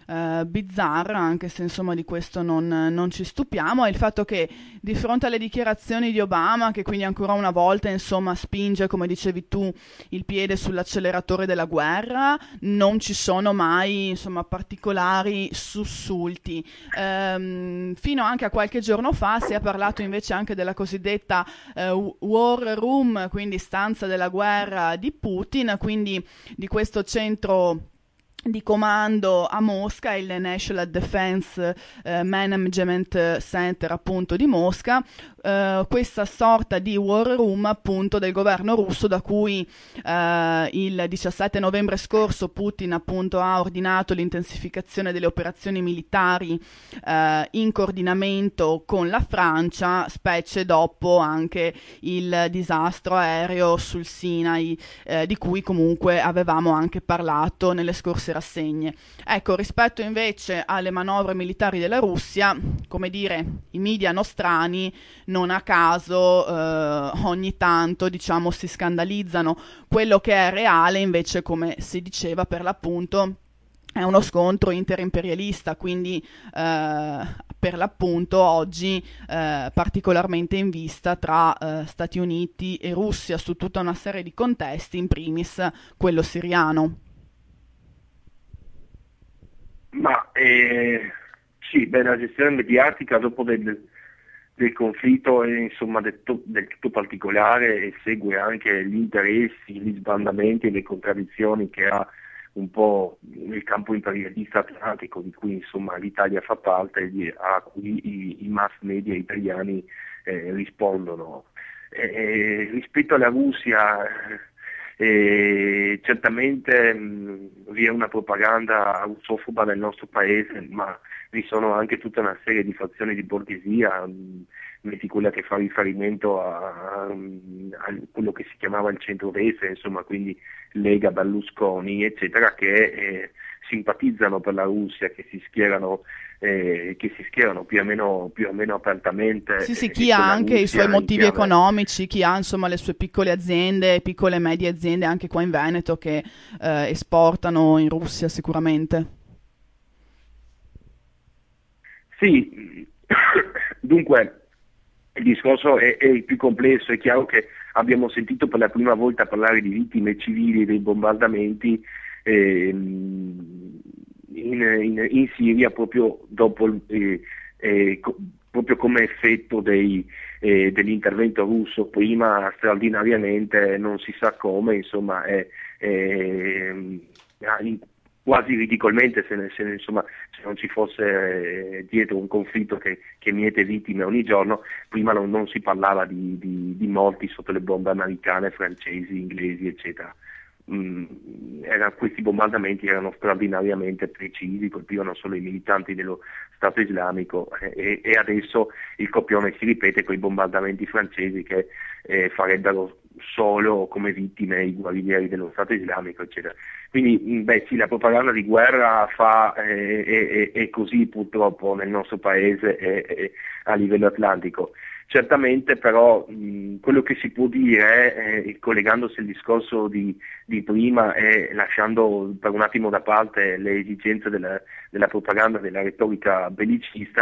eh, bizzarra, anche se insomma di questo non, non ci stupiamo, è il fatto che di fronte alle dichiarazioni di Obama, che quindi ancora una volta insomma spinge, come dicevi tu, il piede sull'acceleratore della guerra, non ci sono mai insomma particolari sussulti. Ehm, fino anche a qualche giorno fa si è parlato invece anche della cosiddetta eh, war room, quindi stanza della guerra di Putin, quindi di questo centro di comando a Mosca, il National Defense eh, Management Center appunto di Mosca, eh, questa sorta di war room appunto del governo russo, da cui eh, il diciassette novembre scorso Putin appunto ha ordinato l'intensificazione delle operazioni militari eh, in coordinamento con la Francia, specie dopo anche il disastro aereo sul Sinai, eh, di cui comunque avevamo anche parlato nelle scorse rassegne. Ecco, rispetto invece alle manovre militari della Russia, come dire, i media nostrani non a caso eh, ogni tanto diciamo si scandalizzano. Quello che è reale invece, come si diceva per l'appunto, è uno scontro interimperialista, quindi eh, per l'appunto oggi eh, particolarmente in vista tra eh, Stati Uniti e Russia su tutta una serie di contesti, in primis quello siriano. Ma eh, sì, beh, la gestione mediatica dopo del, del conflitto è insomma del, to- del tutto particolare e segue anche gli interessi, gli sbandamenti e le contraddizioni che ha un po' nel campo imperialista atlantico, di cui insomma l'Italia fa parte e a cui i, i mass media italiani eh, rispondono. Eh, rispetto alla Russia eh, certamente mh, vi è una propaganda russofoba nel nostro paese, ma vi sono anche tutta una serie di fazioni di borghesia, mh, metti quella che fa riferimento a, a, a quello che si chiamava il centrodestra, insomma, quindi Lega, Berlusconi, eccetera, che eh, simpatizzano per la Russia, che si schierano, eh, che si schierano più o meno, più o meno apertamente. Sì, sì, eh, chi ha anche i suoi motivi chiave... economici, chi ha insomma le sue piccole aziende, piccole e medie aziende anche qua in Veneto che eh, esportano in Russia sicuramente. Sì, dunque il discorso è, è più complesso. È chiaro che abbiamo sentito per la prima volta parlare di vittime civili dei bombardamenti eh, in, in, in Siria proprio dopo eh, eh, co- proprio come effetto dei, eh, dell'intervento russo. Prima straordinariamente non si sa come, insomma, è, è, è quasi ridicolmente se, ne, se, ne, insomma, se non ci fosse eh, dietro un conflitto che, che miete vittime ogni giorno. Prima non, non si parlava di, di, di morti sotto le bombe americane, francesi, inglesi, eccetera. Mm, era, questi bombardamenti erano straordinariamente precisi, colpivano solo i militanti dello Stato islamico eh, e, e adesso il copione si ripete con i bombardamenti francesi che eh, farebbero solo come vittime i guerriglieri dello Stato islamico, eccetera. Quindi beh sì, la propaganda di guerra fa eh, è, è così purtroppo nel nostro paese e, e a livello atlantico. Certamente però mh, quello che si può dire, eh, collegandosi al discorso di, di prima e lasciando per un attimo da parte le esigenze della, della propaganda, della retorica bellicista,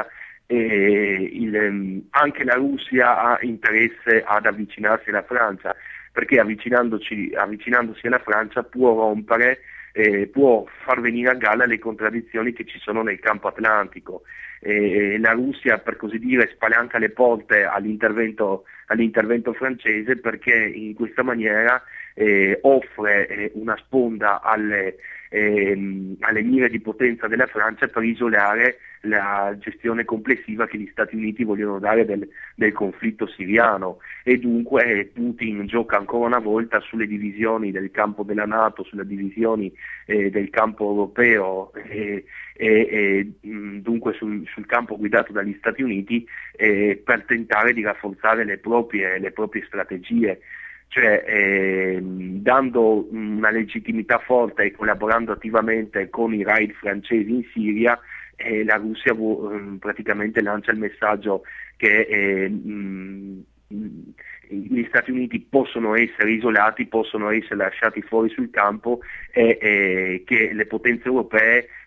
eh, il, anche la Russia ha interesse ad avvicinarsi alla Francia, perché avvicinandoci, avvicinandosi alla Francia può rompere, eh, può far venire a galla le contraddizioni che ci sono nel campo atlantico. Eh, la Russia, per così dire, spalanca le porte all'intervento, all'intervento francese, perché in questa maniera eh, offre eh, una sponda alle, ehm, alle mire di potenza della Francia per isolare la gestione complessiva che gli Stati Uniti vogliono dare del, del conflitto siriano, e dunque Putin gioca ancora una volta sulle divisioni del campo della NATO, sulle divisioni eh, del campo europeo e, e, e mh, dunque sul, sul campo guidato dagli Stati Uniti eh, per tentare di rafforzare le proprie, le proprie strategie. Cioè eh, dando una legittimità forte e collaborando attivamente con i raid francesi in Siria, eh, la Russia vu- praticamente lancia il messaggio che eh, mh, gli Stati Uniti possono essere isolati, possono essere lasciati fuori sul campo e eh, che le potenze europee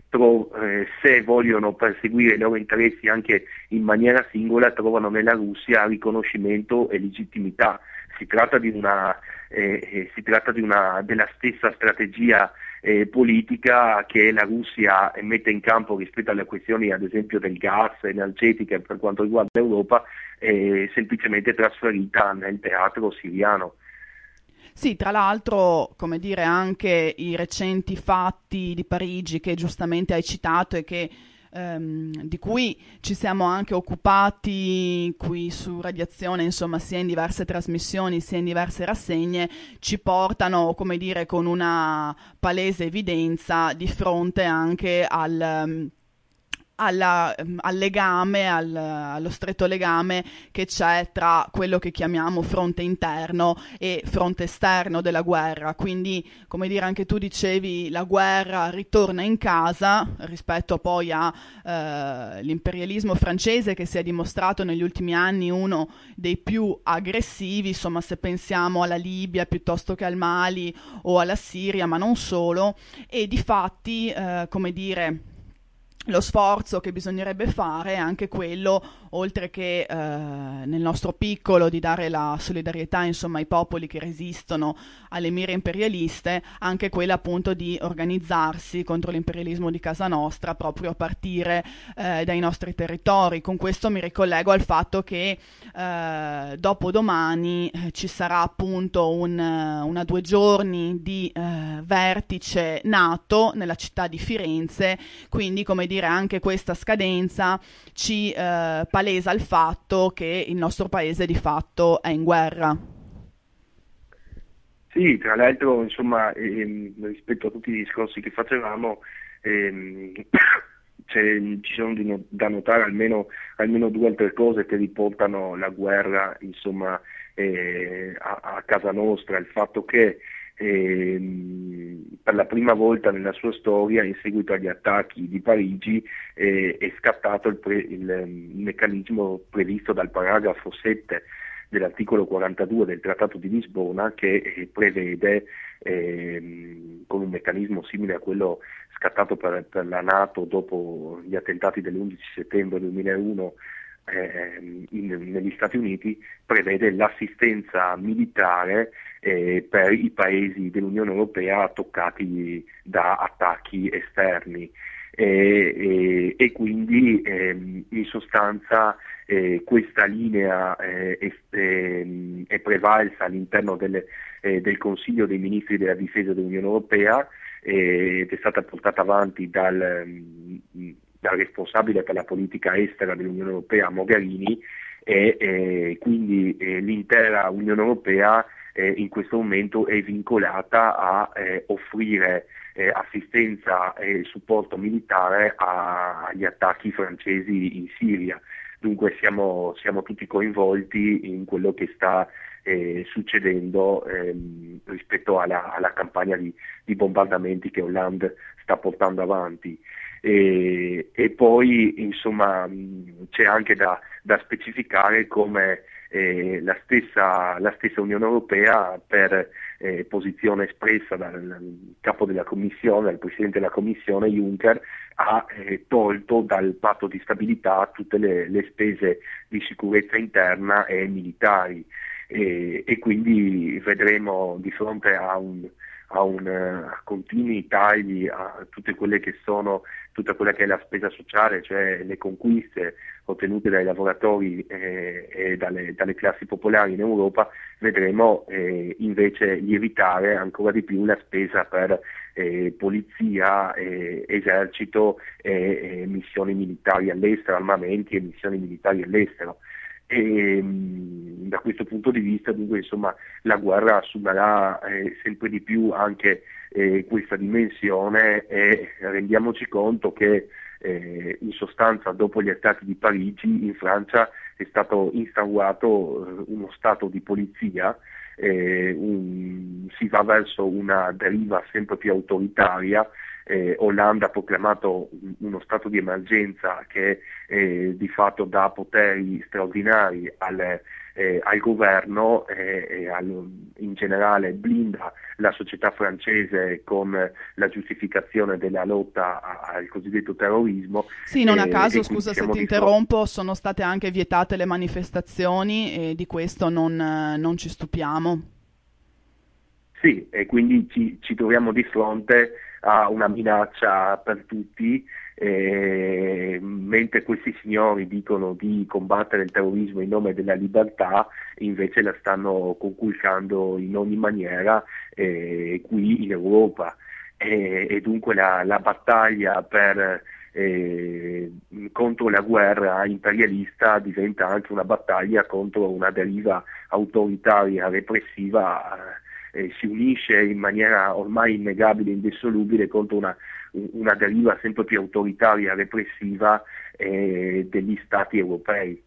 tro- eh, se vogliono perseguire i loro interessi anche in maniera singola, trovano nella Russia riconoscimento e legittimità. Si tratta di una, eh, eh, si tratta di una della stessa strategia eh, politica che la Russia mette in campo rispetto alle questioni, ad esempio, del gas, energetiche per quanto riguarda l'Europa, eh, semplicemente trasferita nel teatro siriano. Sì, tra l'altro, come dire, anche i recenti fatti di Parigi che giustamente hai citato e che ehm, di cui ci siamo anche occupati qui su Radiazione, insomma, sia in diverse trasmissioni sia in diverse rassegne, ci portano, come dire, con una palese evidenza di fronte anche al Alla, al legame, al, allo stretto legame che c'è tra quello che chiamiamo fronte interno e fronte esterno della guerra. Quindi, come dire, anche tu dicevi, la guerra ritorna in casa rispetto poi all'imperialismo eh, francese, che si è dimostrato negli ultimi anni uno dei più aggressivi, insomma, se pensiamo alla Libia piuttosto che al Mali o alla Siria, ma non solo, e difatti, eh, come dire, lo sforzo che bisognerebbe fare è anche quello, oltre che eh, nel nostro piccolo, di dare la solidarietà, insomma, ai popoli che resistono alle mire imperialiste, anche quella appunto di organizzarsi contro l'imperialismo di casa nostra, proprio a partire eh, dai nostri territori. Con questo mi ricollego al fatto che eh, dopodomani eh, ci sarà appunto un, una due giorni di eh, vertice NATO nella città di Firenze, quindi, come dire, anche questa scadenza ci eh, palesa il fatto che il nostro paese di fatto è in guerra. Sì, tra l'altro, insomma, ehm, rispetto a tutti i discorsi che facevamo, ehm, ci sono di no- da notare almeno, almeno due altre cose che riportano la guerra, insomma, eh, a-, a casa nostra. Il fatto che eh, per la prima volta nella sua storia, in seguito agli attacchi di Parigi, eh, è scattato il, pre- il, il meccanismo previsto dal paragrafo sette dell'articolo quarantadue del Trattato di Lisbona, che eh, prevede, eh, con un meccanismo simile a quello scattato per, per la NATO dopo gli attentati dell'undici settembre duemilauno eh, in, negli Stati Uniti, prevede l'assistenza militare eh, per i paesi dell'Unione Europea toccati da attacchi esterni. E, e, e quindi ehm, in sostanza eh, questa linea eh, è, è, è prevalsa all'interno delle, eh, del Consiglio dei Ministri della Difesa dell'Unione Europea eh, ed è stata portata avanti dal, dal responsabile per la politica estera dell'Unione Europea, Mogherini, e eh, quindi eh, l'intera Unione Europea eh, in questo momento è vincolata a eh, offrire Eh, assistenza e supporto militare a, agli attacchi francesi in Siria. Dunque siamo, siamo tutti coinvolti in quello che sta eh, succedendo ehm, rispetto alla, alla campagna di, di bombardamenti che Hollande sta portando avanti. E, e poi, insomma, c'è anche da, da specificare come eh, la stessa, la stessa Unione Europea, per Eh, posizione espressa dal capo della Commissione, dal Presidente della Commissione Juncker, ha eh, tolto dal patto di stabilità tutte le, le spese di sicurezza interna e militari e, e quindi vedremo di fronte a un a, un, a continui tagli a tutte quelle che sono tutta quella che è la spesa sociale, cioè le conquiste ottenute dai lavoratori eh, e dalle, dalle classi popolari in Europa, vedremo eh, invece lievitare ancora di più la spesa per eh, polizia, eh, esercito e eh, missioni militari all'estero, armamenti e missioni militari all'estero. E mh, da questo punto di vista, dunque, insomma, la guerra assumerà eh, sempre di più anche eh, questa dimensione e rendiamoci conto che eh, in sostanza dopo gli attacchi di Parigi in Francia è stato instaurato eh, uno stato di polizia, eh, un, si va verso una deriva sempre più autoritaria. Eh, Hollande ha proclamato uno stato di emergenza che eh, di fatto dà poteri straordinari alle, eh, al governo e, e al, in generale blinda la società francese con la giustificazione della lotta a, al cosiddetto terrorismo. Sì, non a e, caso, e scusa se siamo ti di interrompo, sono state anche vietate le manifestazioni e di questo non, non ci stupiamo. Sì, e quindi ci, ci troviamo di fronte a una minaccia per tutti, eh, mentre questi signori dicono di combattere il terrorismo in nome della libertà, invece la stanno conculcando in ogni maniera eh, qui in Europa. E, e dunque la, la battaglia per, eh, contro la guerra imperialista diventa anche una battaglia contro una deriva autoritaria, repressiva, eh, si unisce in maniera ormai innegabile e indissolubile contro una, una deriva sempre più autoritaria, repressiva eh, degli stati europei.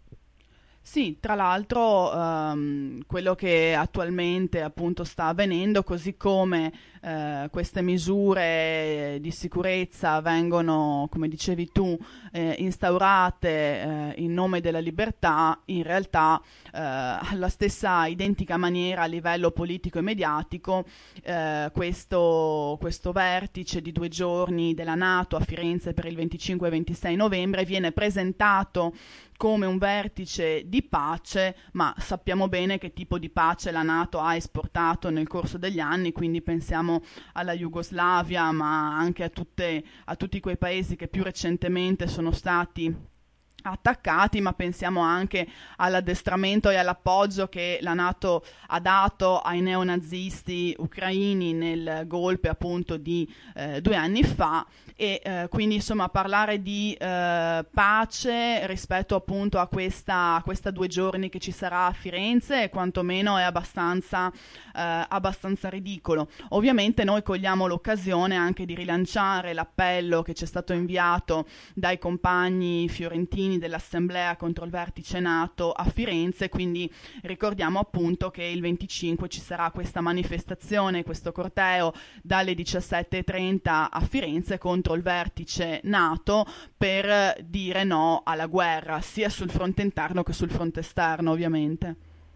Sì, tra l'altro ehm, quello che attualmente appunto sta avvenendo, così come eh, queste misure di sicurezza vengono, come dicevi tu, eh, instaurate eh, in nome della libertà, in realtà eh, alla stessa identica maniera a livello politico e mediatico eh, questo, questo vertice di due giorni della NATO a Firenze per il venticinque e ventisei novembre viene presentato come un vertice di pace, ma sappiamo bene che tipo di pace la NATO ha esportato nel corso degli anni, quindi pensiamo alla Jugoslavia, ma anche a, tutte, a tutti quei paesi che più recentemente sono stati attaccati, ma pensiamo anche all'addestramento e all'appoggio che la NATO ha dato ai neonazisti ucraini nel golpe appunto di eh, due anni fa e eh, quindi insomma parlare di eh, pace rispetto appunto a questa, a questa due giorni che ci sarà a Firenze quantomeno è abbastanza, eh, abbastanza ridicolo. Ovviamente noi cogliamo l'occasione anche di rilanciare l'appello che ci è stato inviato dai compagni fiorentini dell'Assemblea contro il vertice NATO a Firenze, quindi ricordiamo appunto che il venticinque ci sarà questa manifestazione, questo corteo dalle diciassette e trenta a Firenze contro il vertice NATO per dire no alla guerra, sia sul fronte interno che sul fronte esterno ovviamente.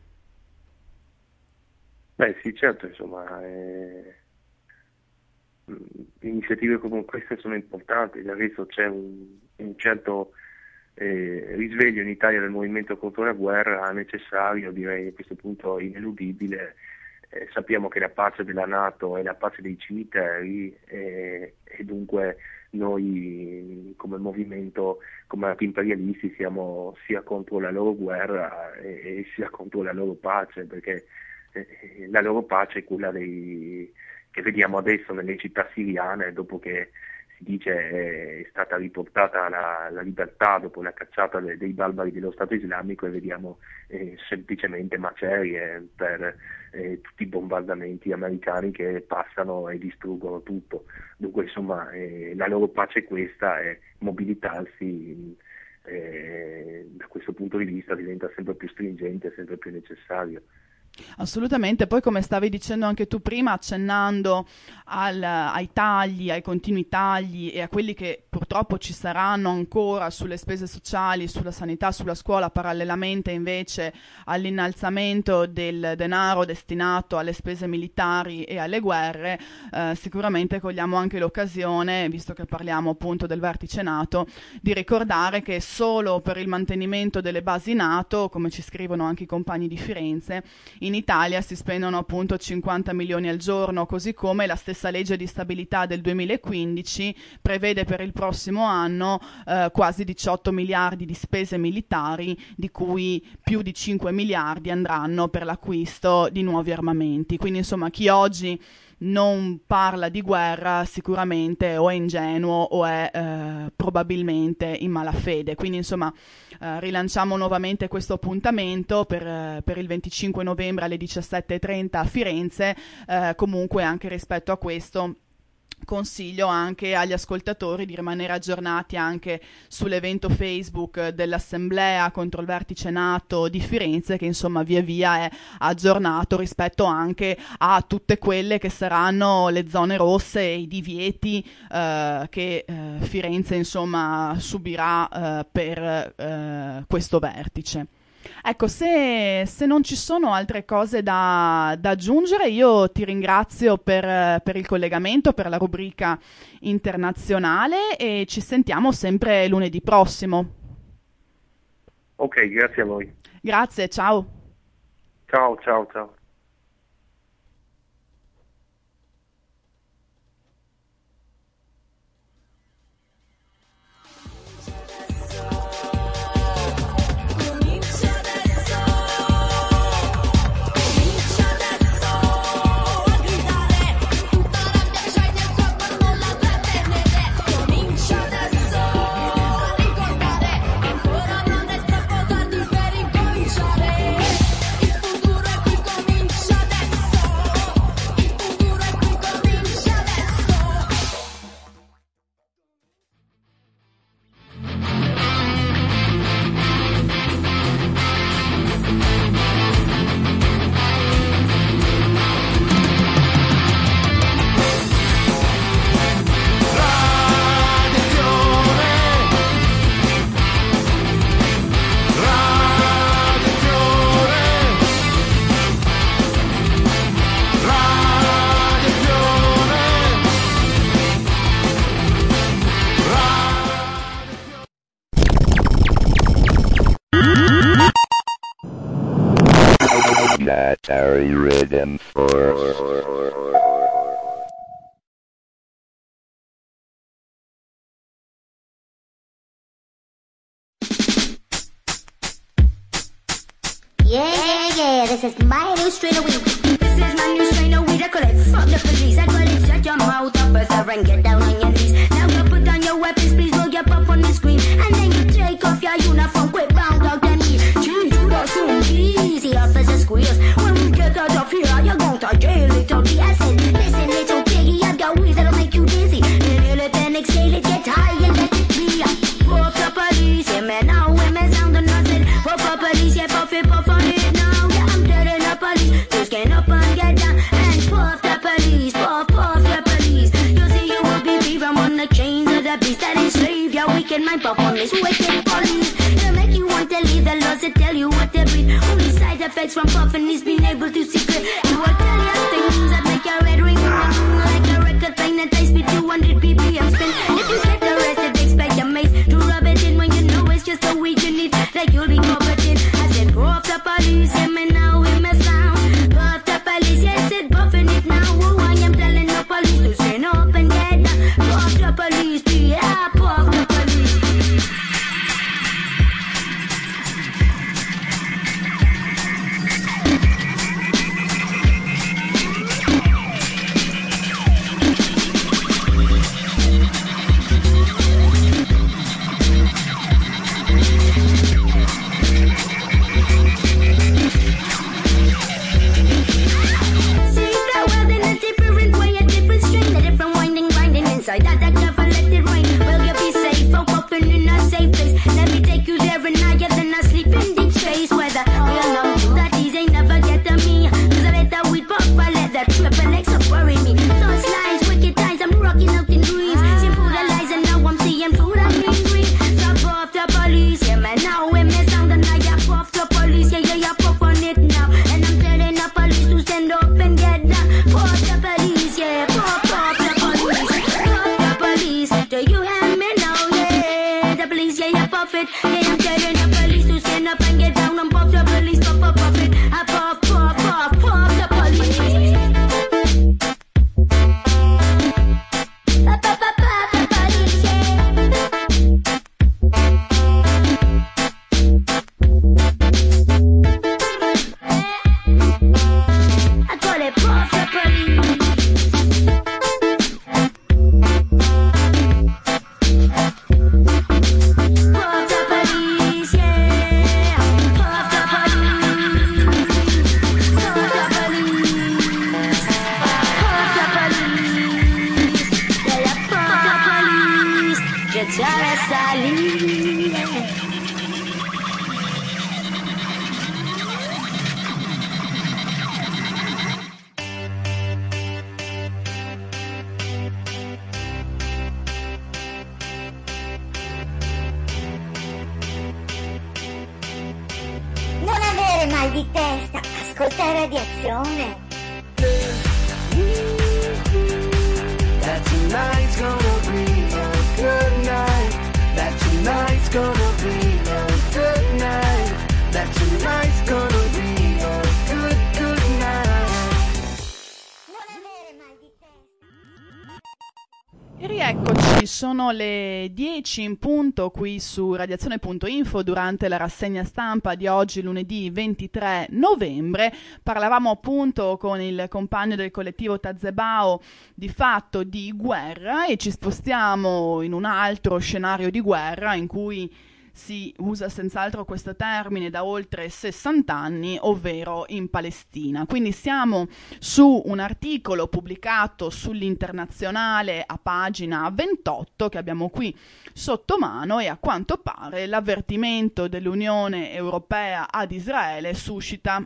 Beh sì, certo, insomma, eh... iniziative come queste sono importanti, adesso c'è un, un certo eh, risveglio in Italia del movimento contro la guerra necessario, direi a questo punto ineludibile. Eh, sappiamo che la pace della NATO è la pace dei cimiteri eh, e dunque noi come movimento, come anti-imperialisti siamo sia contro la loro guerra e, e sia contro la loro pace, perché eh, la loro pace è quella dei, che vediamo adesso nelle città siriane, dopo che si dice è stata riportata la, la libertà dopo la cacciata de, dei barbari dello Stato islamico, e vediamo eh, semplicemente macerie per eh, tutti i bombardamenti americani che passano e distruggono tutto. Dunque insomma eh, la loro pace è questa, e mobilitarsi eh, da questo punto di vista diventa sempre più stringente, sempre più necessario. Assolutamente, poi come stavi dicendo anche tu prima, accennando al, ai tagli, ai continui tagli e a quelli che purtroppo ci saranno ancora sulle spese sociali, sulla sanità, sulla scuola, parallelamente invece all'innalzamento del denaro destinato alle spese militari e alle guerre, eh, sicuramente cogliamo anche l'occasione, visto che parliamo appunto del vertice NATO, di ricordare che solo per il mantenimento delle basi NATO, come ci scrivono anche i compagni di Firenze, in Italia si spendono appunto cinquanta milioni al giorno, così come la stessa legge di stabilità del duemilaquindici prevede per il prossimo anno eh, quasi diciotto miliardi di spese militari, di cui più di cinque miliardi andranno per l'acquisto di nuovi armamenti. Quindi insomma chi oggi non parla di guerra sicuramente o è ingenuo o è eh, probabilmente in malafede. Quindi insomma eh, rilanciamo nuovamente questo appuntamento per, eh, per il venticinque novembre alle diciassette e trenta a Firenze. Eh, comunque anche rispetto a questo consiglio anche agli ascoltatori di rimanere aggiornati anche sull'evento Facebook dell'Assemblea contro il vertice NATO di Firenze, che insomma via via è aggiornato rispetto anche a tutte quelle che saranno le zone rosse e i divieti eh, che eh, Firenze insomma subirà eh, per eh, questo vertice. Ecco, se, se non ci sono altre cose da, da aggiungere, io ti ringrazio per, per il collegamento, per la rubrica internazionale e ci sentiamo sempre lunedì prossimo. Ok, grazie a voi. Grazie, ciao. Ciao, ciao, ciao. Atari Rhythm Force. Yeah, yeah, yeah, this is my new strain of weed. This is my new strain of weed. I call it fuck the police. I call it shut your mouth up first and get down on your knees. Now you put down your weapons, please roll your pop on the screen. And then you take off your uniform, quit bound out the knee. Change to the soon easy officer squeals. When we get out of here, you're going to jail, little B. I said, listen, little piggy, I've got weed that'll make you dizzy. Inhale it, then exhale it, get high and let it be. Puff the police, yeah, man, now women sound and nothing. Puff the police, yeah, puff it, puff on it now. Yeah, I'm dead in the police. Just get up and get down and puff the police, puff, puff the police. You see, you will be free from on the chains of the beast that enslave your wicked mind. Puff on this wicked police. They'll make you want to leave the laws that tell you what to breathe. Only side effects from puffing is being able to see clear. You will tell you things that make your red ring ring like a record playing at high speed two hundred B P M spin. If you get arrested, expect your mates to rub it in when you know it's just a weed you need. Like you'll be covered in. I said, go off the police, yeah, me now we mess down. Go off the police, yes, it buffing it now. Oh, I am telling the police to stand up and get down. Go off the police, yeah, puff the police. Inside that, that never let it rain. Will you be safe? I'm popping in a safe place. Let me take you there and higher than I sleep in deep space. Whether real know that these ain't never get to me. Cause I let that weed pop, I let that triple X up worry me. Thoughts, lies, wicked times, I'm rocking out in dreams. Simple the lies and now I'm seeing food, I mean green. Top off the police, yeah man, now we miss sound and I got off the police. Yeah, yeah, yeah, pop on it now. And I'm telling the police to stand up and get down. Pop the police, yeah, pop, pop the police. Do you have me now? Yeah, the police, yeah, yeah, puff it. Yeah, I'm telling the police to stand up and get down and pop the police, pop, pop, pop it. I pop, pop, pop, pop the police. Pop, pop, pop, pop the police, yeah. I call it pop the police. di testa, ascolta Radiazione. That tonight's gonna be a good night. That tonight's gonna be a good night. That tonight's gonna be a good, good night. Non avere mal di testa. E rieccoci, sono le dieci in punto qui su radiazione punto info durante la rassegna stampa di oggi, lunedì ventitré novembre. Parlavamo appunto con il compagno del collettivo Tazebao di fatto di guerra e ci spostiamo in un altro scenario di guerra in cui si usa senz'altro questo termine da oltre sessanta anni, ovvero in Palestina. Quindi siamo su un articolo pubblicato sull'Internazionale a pagina ventotto che abbiamo qui sotto mano e a quanto pare l'avvertimento dell'Unione Europea ad Israele suscita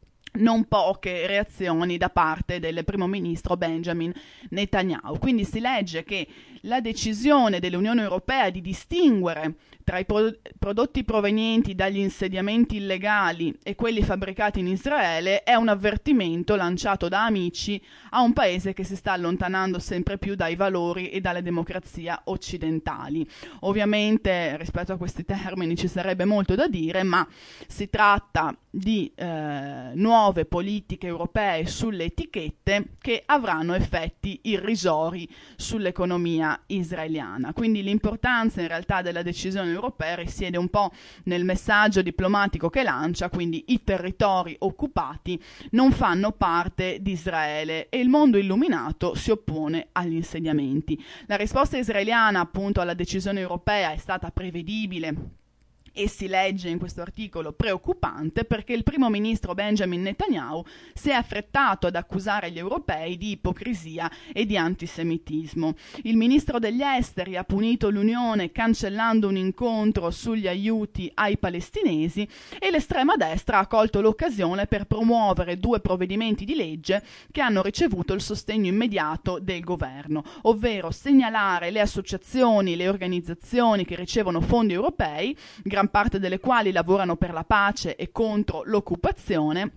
non poche reazioni da parte del primo ministro Benjamin Netanyahu. Quindi si legge che la decisione dell'Unione Europea di distinguere tra i pro- prodotti provenienti dagli insediamenti illegali e quelli fabbricati in Israele è un avvertimento lanciato da amici a un paese che si sta allontanando sempre più dai valori e dalle democrazie occidentali. Ovviamente rispetto a questi termini ci sarebbe molto da dire, ma si tratta di eh, nuove politiche europee sulle etichette che avranno effetti irrisori sull'economia israeliana. Quindi l'importanza in realtà della decisione europea risiede un po' nel messaggio diplomatico che lancia, quindi i territori occupati non fanno parte di Israele e il mondo illuminato si oppone agli insediamenti. La risposta israeliana appunto alla decisione europea è stata prevedibile e si legge in questo articolo preoccupante perché il primo ministro Benjamin Netanyahu si è affrettato ad accusare gli europei di ipocrisia e di antisemitismo. Il ministro degli esteri ha punito l'Unione cancellando un incontro sugli aiuti ai palestinesi e l'estrema destra ha colto l'occasione per promuovere due provvedimenti di legge che hanno ricevuto il sostegno immediato del governo, ovvero segnalare le associazioni, le organizzazioni che ricevono fondi europei, gran parte delle quali lavorano per la pace e contro l'occupazione,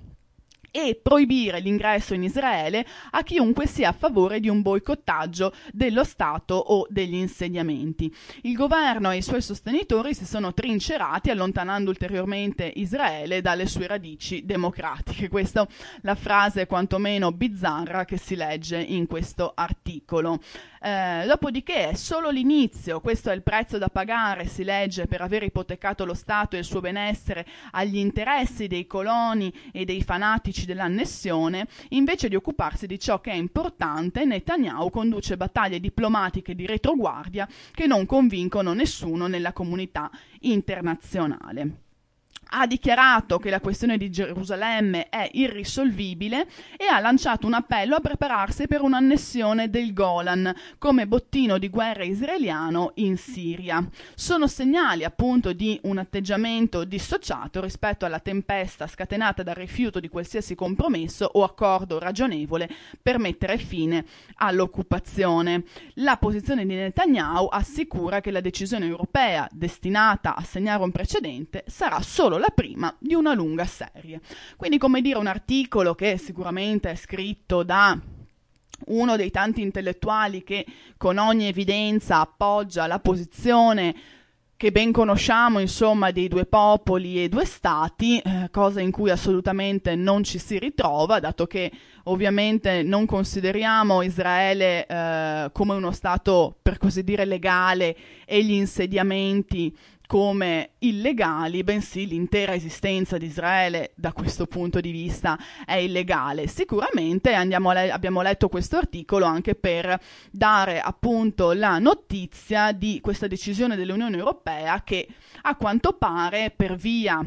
e proibire l'ingresso in Israele a chiunque sia a favore di un boicottaggio dello Stato o degli insediamenti. Il governo e i suoi sostenitori si sono trincerati allontanando ulteriormente Israele dalle sue radici democratiche. Questa è la frase quantomeno bizzarra che si legge in questo articolo. Eh, dopodiché è solo l'inizio, questo è il prezzo da pagare, si legge, per aver ipotecato lo Stato e il suo benessere agli interessi dei coloni e dei fanatici dell'annessione. Invece di occuparsi di ciò che è importante, Netanyahu conduce battaglie diplomatiche di retroguardia che non convincono nessuno nella comunità internazionale. Ha dichiarato che la questione di Gerusalemme è irrisolvibile e ha lanciato un appello a prepararsi per un'annessione del Golan come bottino di guerra israeliano in Siria. Sono segnali appunto di un atteggiamento dissociato rispetto alla tempesta scatenata dal rifiuto di qualsiasi compromesso o accordo ragionevole per mettere fine all'occupazione. La posizione di Netanyahu assicura che la decisione europea, destinata a segnare un precedente, sarà solo la prima di una lunga serie. Quindi, come dire, un articolo che sicuramente è scritto da uno dei tanti intellettuali che con ogni evidenza appoggia la posizione che ben conosciamo, insomma, dei due popoli e due stati, eh, cosa in cui assolutamente non ci si ritrova, dato che ovviamente non consideriamo Israele eh, come uno stato, per così dire, legale e gli insediamenti come illegali, bensì l'intera esistenza di Israele da questo punto di vista è illegale. Sicuramente andiamo a le- abbiamo letto questo articolo anche per dare appunto la notizia di questa decisione dell'Unione Europea che a quanto pare per via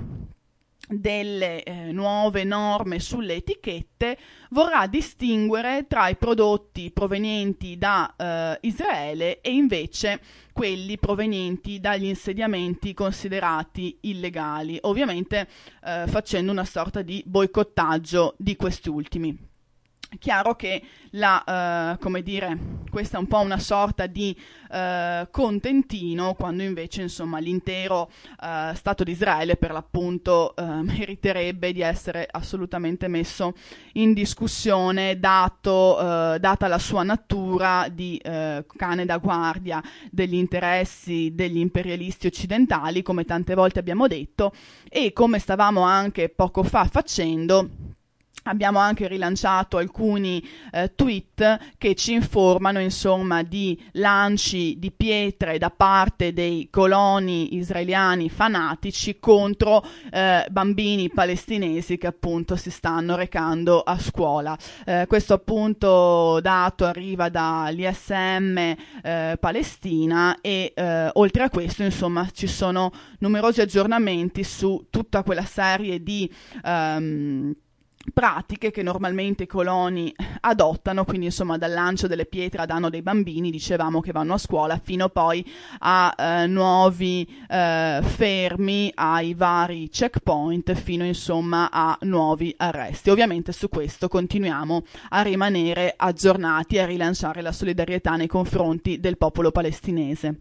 delle eh, nuove norme sulle etichette vorrà distinguere tra i prodotti provenienti da eh, Israele e invece quelli provenienti dagli insediamenti considerati illegali, ovviamente eh, facendo una sorta di boicottaggio di questi ultimi. Chiaro che la, eh, come dire, questa è un po' una sorta di eh, contentino, quando invece insomma l'intero eh, Stato di Israele per l'appunto eh, meriterebbe di essere assolutamente messo in discussione, dato, eh, data la sua natura di eh, cane da guardia degli interessi degli imperialisti occidentali, come tante volte abbiamo detto, e come stavamo anche poco fa facendo. Abbiamo anche rilanciato alcuni eh, tweet che ci informano insomma di lanci di pietre da parte dei coloni israeliani fanatici contro eh, bambini palestinesi che appunto si stanno recando a scuola. Eh, questo appunto dato arriva dall'I S M eh, Palestina e eh, oltre a questo insomma ci sono numerosi aggiornamenti su tutta quella serie di um, pratiche che normalmente i coloni adottano, quindi insomma dal lancio delle pietre a danno dei bambini, dicevamo, che vanno a scuola, fino poi a eh, nuovi eh, fermi ai vari checkpoint, fino insomma a nuovi arresti. Ovviamente su questo continuiamo a rimanere aggiornati e a rilanciare la solidarietà nei confronti del popolo palestinese.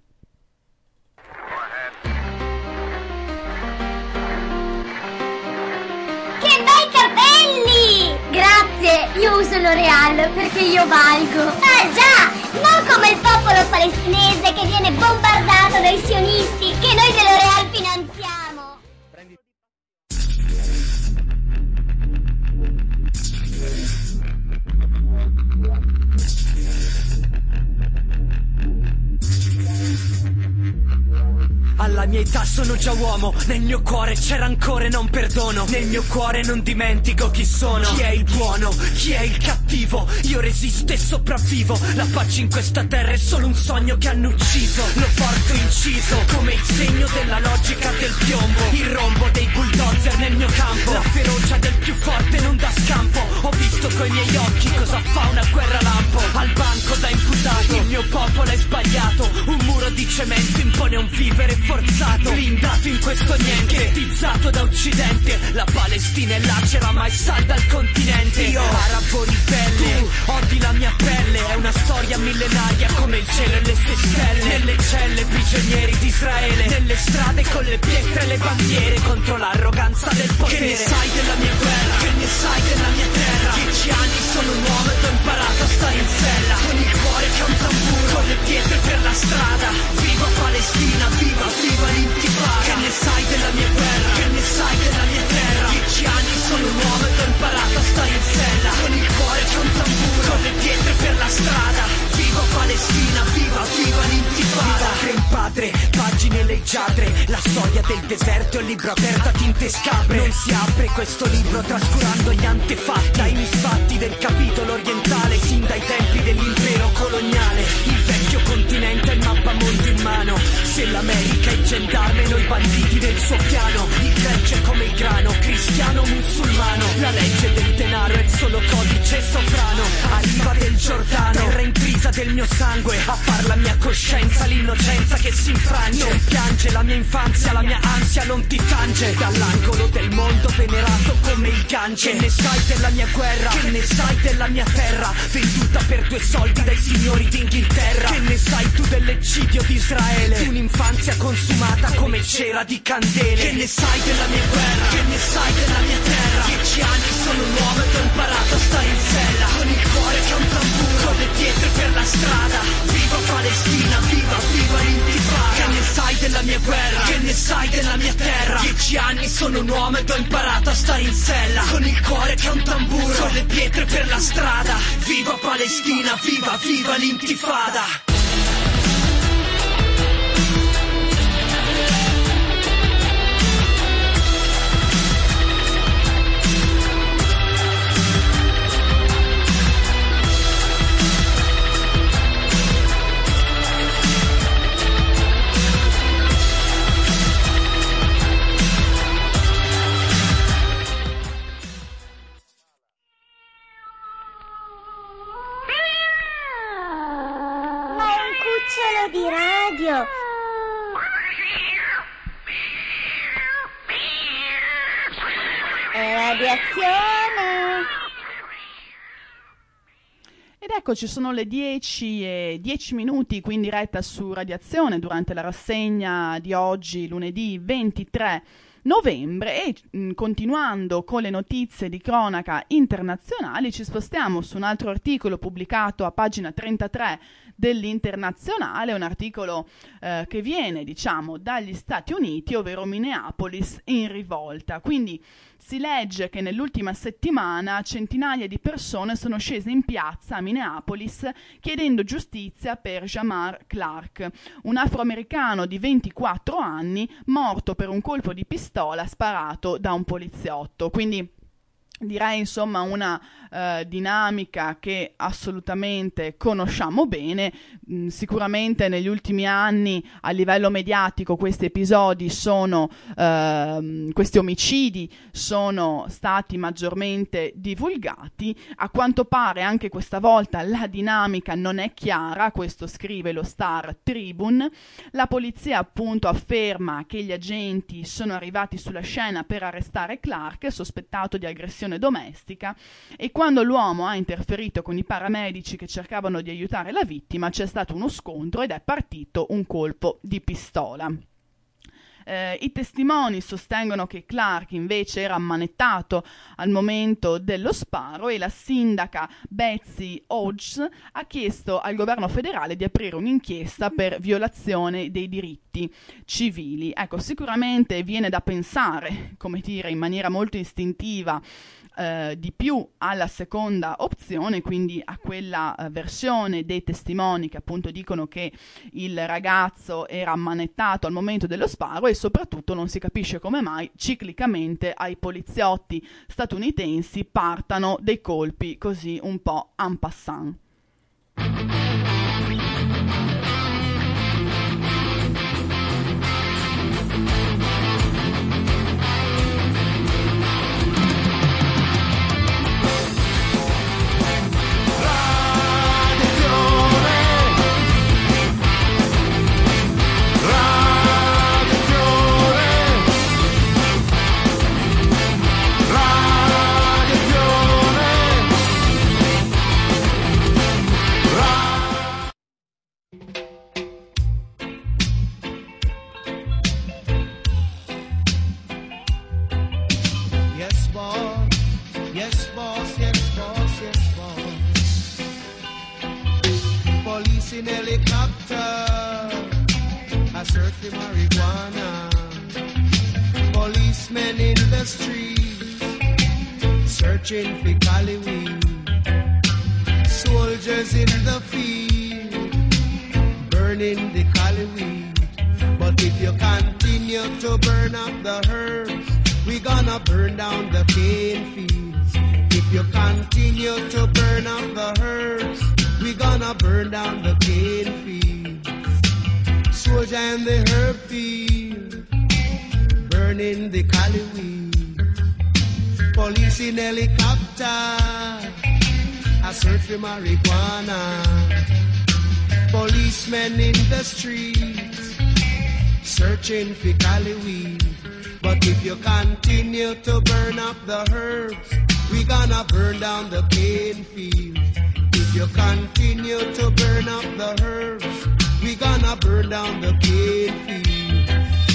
Grazie, io uso L'Oreal perché io valgo. Ah già, non come il popolo palestinese che viene bombardato dai sionisti che noi di L'Oreal finanziamo. Alla mia età sono già uomo, nel mio cuore c'è rancore, non perdono. Nel mio cuore non dimentico chi sono. Chi è il buono, chi è il cattivo. Io resisto e sopravvivo. La pace in questa terra è solo un sogno che hanno ucciso. Lo porto inciso come il segno della logica del piombo. Il rombo dei bulldozer nel mio campo. La ferocia del più forte non dà scampo. Ho visto coi miei occhi cosa fa una guerra lampo. Al banco da imputato il mio popolo è sbagliato. Un muro di cemento impone un vivere forzato, blindato in questo niente, ghettizzato da occidente. La Palestina è lacera ma è salda al continente. Io arabo ribelle, odi la mia pelle. È una storia millenaria come il cielo e le sue stelle. Nelle celle prigionieri di Israele, nelle strade con le pietre e le bandiere, contro l'arroganza del potere. Che ne sai della mia guerra, che ne sai della mia terra. Dieci anni sono un uomo ed ho imparato a stare in sella, con il cuore che è un tamburo, con le pietre per la strada. Viva Palestina, viva, viva l'intifada. Che ne sai della mia guerra, che ne sai della mia terra. Dieci anni sono un uomo ed ho imparato a stare in sella, con il cuore che è un tamburo, con le pietre per la strada. Viva Palestina, viva, viva l'intifada. Viva padre, pagine leggiadre. La storia del deserto è un libro aperto a tinte scabre. Non si apre questo libro trascurando gli antefatti, ai misfatti del capitolo orientale, sin dai tempi dell'impero coloniale. Il vecchio continente è il mappamondo in mano. Se l'America è il gendarme, noi banditi del suo piano. Il gregge come il grano, cristiano musulmano. La legge del denaro è il solo codice sovrano. A riva del Giordano, terra intrisa del mio sangue. A far la mia coscienza, l'innocenza che si infrange. Non piange la mia infanzia, la mia ansia non ti tange. Dall'angolo del mondo venerato come il Gange. Che ne sai della mia guerra, che ne sai della mia terra, venduta per due soldi dai signori d'Inghilterra. Che ne sai tu dell'eccidio di Israele, un'infanzia consumata come cera di candele. Che ne sai della mia guerra, che ne sai della mia terra. Dieci anni sono un uomo ed ho imparato a stare in sella, con il cuore che è un tamburo, con le pietre per la strada. Viva Palestina, viva, viva l'intifada. Che ne sai della mia guerra, che ne sai della mia terra. Dieci anni sono un uomo ed ho imparato a stare in sella, con il cuore che è un tamburo, con le pietre per la strada. Viva Palestina, viva, viva l'intifada. Di radio. È radiazione. Ed eccoci, sono le dieci e dieci minuti qui in diretta su Radiazione durante la rassegna di oggi, lunedì ventitré novembre, e mh, continuando con le notizie di cronaca internazionali ci spostiamo su un altro articolo pubblicato a pagina trentatré dell'Internazionale, un articolo eh, che viene, diciamo, dagli Stati Uniti, ovvero Minneapolis in rivolta. Quindi si legge che nell'ultima settimana centinaia di persone sono scese in piazza a Minneapolis chiedendo giustizia per Jamar Clark, un afroamericano di ventiquattro anni morto per un colpo di pistola sparato da un poliziotto. Quindi direi insomma una eh, dinamica che assolutamente conosciamo bene. Mm, sicuramente negli ultimi anni a livello mediatico questi episodi sono, eh, questi omicidi sono stati maggiormente divulgati. A quanto pare anche questa volta la dinamica non è chiara, questo scrive lo Star Tribune. La polizia appunto afferma che gli agenti sono arrivati sulla scena per arrestare Clark, sospettato di aggressione domestica, e quando l'uomo ha interferito con i paramedici che cercavano di aiutare la vittima c'è stato uno scontro ed è partito un colpo di pistola. Eh, I testimoni sostengono che Clark invece era ammanettato al momento dello sparo e la sindaca Betsy Hodges ha chiesto al governo federale di aprire un'inchiesta per violazione dei diritti civili. Ecco, sicuramente viene da pensare, come dire, in maniera molto istintiva Eh, di più alla seconda opzione, quindi a quella eh, versione dei testimoni che appunto dicono che il ragazzo era ammanettato al momento dello sparo, e soprattutto non si capisce come mai ciclicamente ai poliziotti statunitensi partano dei colpi così un po' en passant. In helicopter, I search for marijuana. Policemen in the streets, searching for cali weed. Soldiers in the field, burning the cali weed. But if you continue to burn up the herbs, we gonna burn down the cane fields. If you continue to burn up the herbs, we gonna burn down the cane fields. Soldier in the herb field, burning the cali weed. Police in helicopter, I search for marijuana. Policemen in the streets, searching for cali weed. But if you continue to burn up the herbs, we gonna burn down the cane fields. If you continue to burn up the herbs, we gonna burn down the cane fields.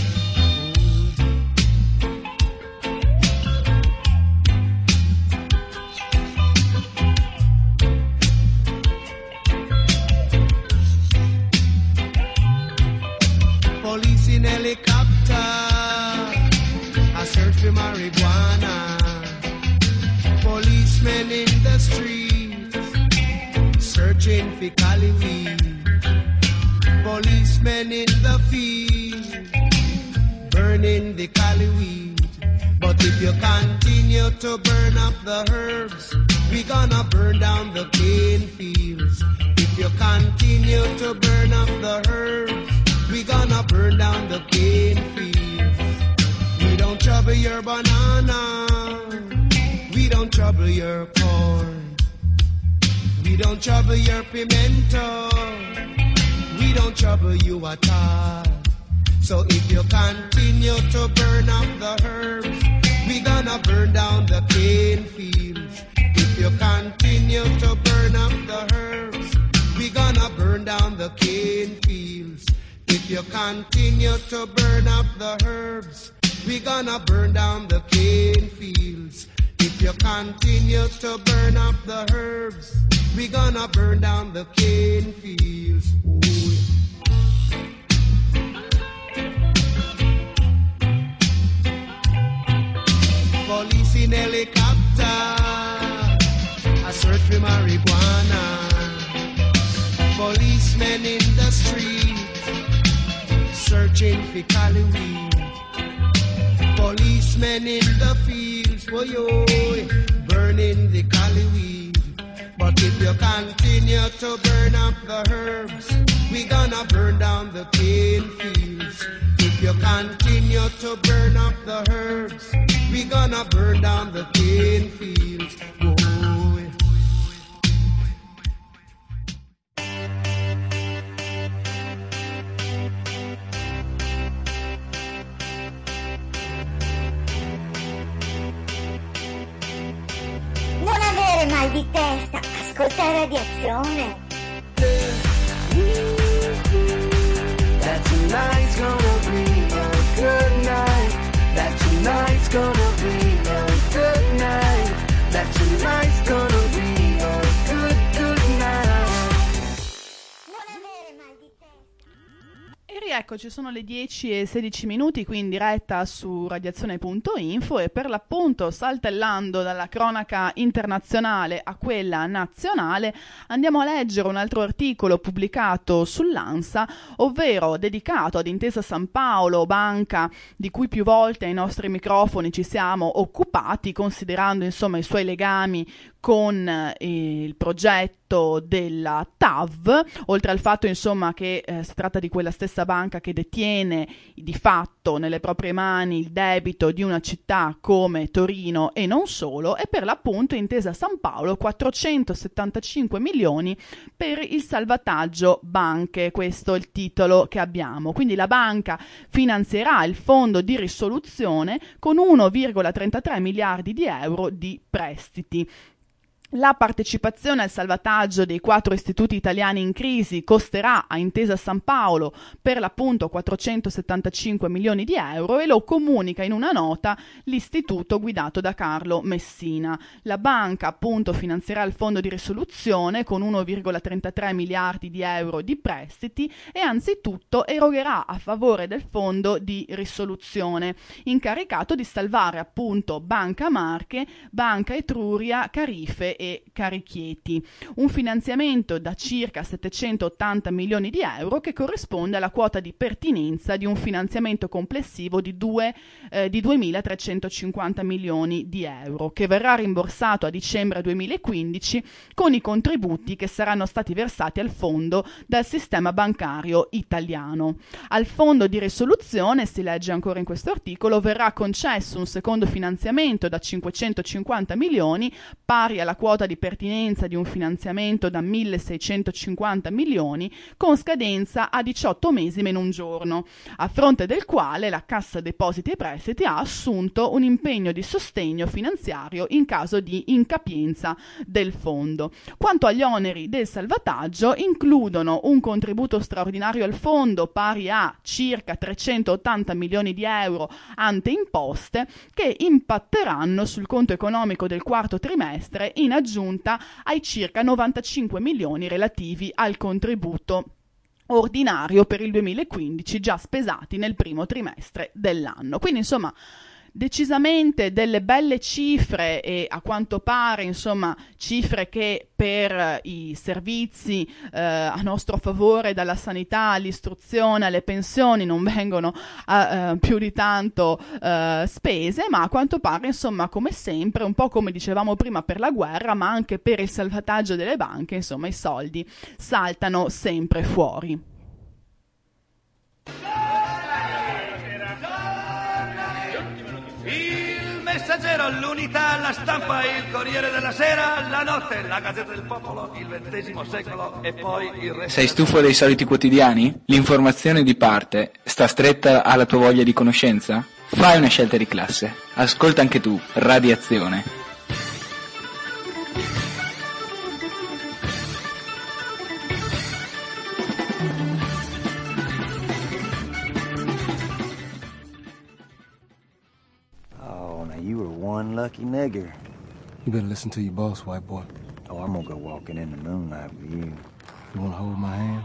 Police in helicopter, I search for marijuana. Policemen in the streets, searching for cali weed. Policemen in the field, burning the cali weed. But if you continue to burn up the herbs, we gonna burn down the cane fields. If you continue to burn up the herbs, we gonna burn down the cane fields. We don't trouble your banana, we don't trouble your corn. We don't trouble your pimento, we don't trouble you at all. So if you continue to burn up the herbs, we gonna burn down the cane fields. If you continue to burn up the herbs, If you continue to burn up the herbs, we gonna burn down the cane fields. If you continue to burn up the herbs, we gonna burn down the cane fields. Ooh. Police in helicopter, a search for marijuana. Policemen in the street, searching for Cali weed. Policemen in the fields, boy, oh, burning the Cali weed. But if you continue to burn up the herbs, we gonna burn down the cane fields. If you continue to burn up the herbs, we gonna burn down the cane fields. Oh. Non avere mal di testa, ascolta Radiazione. That tonight's gonna be a good night. That tonight's gonna be a good night. That tonight's gonna be a good, good night. E rieccoci, sono le dieci e sedici minuti qui in diretta su radiazione punto info e per l'appunto, saltellando dalla cronaca internazionale a quella nazionale, andiamo a leggere un altro articolo pubblicato sull'ANSA, ovvero dedicato ad Intesa San Paolo, banca di cui più volte ai nostri microfoni ci siamo occupati, considerando insomma i suoi legami con eh, il progetto della T A V, oltre al fatto insomma che eh, si tratta di quella stessa banca che detiene di fatto nelle proprie mani il debito di una città come Torino e non solo, e per l'appunto Intesa San Paolo quattrocentosettantacinque milioni per il salvataggio banche, questo è il titolo che abbiamo. Quindi la banca finanzierà il fondo di risoluzione con uno virgola trentatré miliardi di euro di prestiti. La partecipazione al salvataggio dei quattro istituti italiani in crisi costerà a Intesa San Paolo per l'appunto quattrocentosettantacinque milioni di euro e lo comunica in una nota l'istituto guidato da Carlo Messina. La banca appunto finanzierà il fondo di risoluzione con uno virgola trentatré miliardi di euro di prestiti e anzitutto erogherà a favore del fondo di risoluzione incaricato di salvare appunto Banca Marche, Banca Etruria, Carife e Carichieti. Un finanziamento da circa settecentottanta milioni di euro che corrisponde alla quota di pertinenza di un finanziamento complessivo di, due, eh, di duemilatrecentocinquanta milioni di euro che verrà rimborsato a dicembre duemilaquindici con i contributi che saranno stati versati al fondo dal sistema bancario italiano. Al fondo di risoluzione, si legge ancora in questo articolo, verrà concesso un secondo finanziamento da cinquecentocinquanta milioni pari alla quota di pertinenza di un finanziamento da milleseicentocinquanta milioni con scadenza a diciotto mesi meno un giorno, a fronte del quale la Cassa Depositi e Prestiti ha assunto un impegno di sostegno finanziario in caso di incapienza del fondo. Quanto agli oneri del salvataggio, includono un contributo straordinario al fondo pari a circa trecentottanta milioni di euro ante imposte che impatteranno sul conto economico del quarto trimestre in aggiunta ai circa novantacinque milioni relativi al contributo ordinario per il duemilaquindici già spesati nel primo trimestre dell'anno. Quindi insomma decisamente delle belle cifre e a quanto pare insomma cifre che per i servizi eh, a nostro favore, dalla sanità all'istruzione alle pensioni, non vengono eh, eh, più di tanto eh, spese, ma a quanto pare insomma come sempre, un po' come dicevamo prima per la guerra, ma anche per il salvataggio delle banche, insomma i soldi saltano sempre fuori. Il Messaggero, l'Unità, la Stampa, il Corriere della Sera, la Notte, la Gazzetta del Popolo, il ventesimo secolo e poi il resto. Sei stufo dei soliti quotidiani? L'informazione di parte sta stretta alla tua voglia di conoscenza? Fai una scelta di classe. Ascolta anche tu Radiazione. lucky nigger. You better listen to your boss, white boy. Oh, I'm gonna go walking in the moonlight with you. You wanna hold my hand?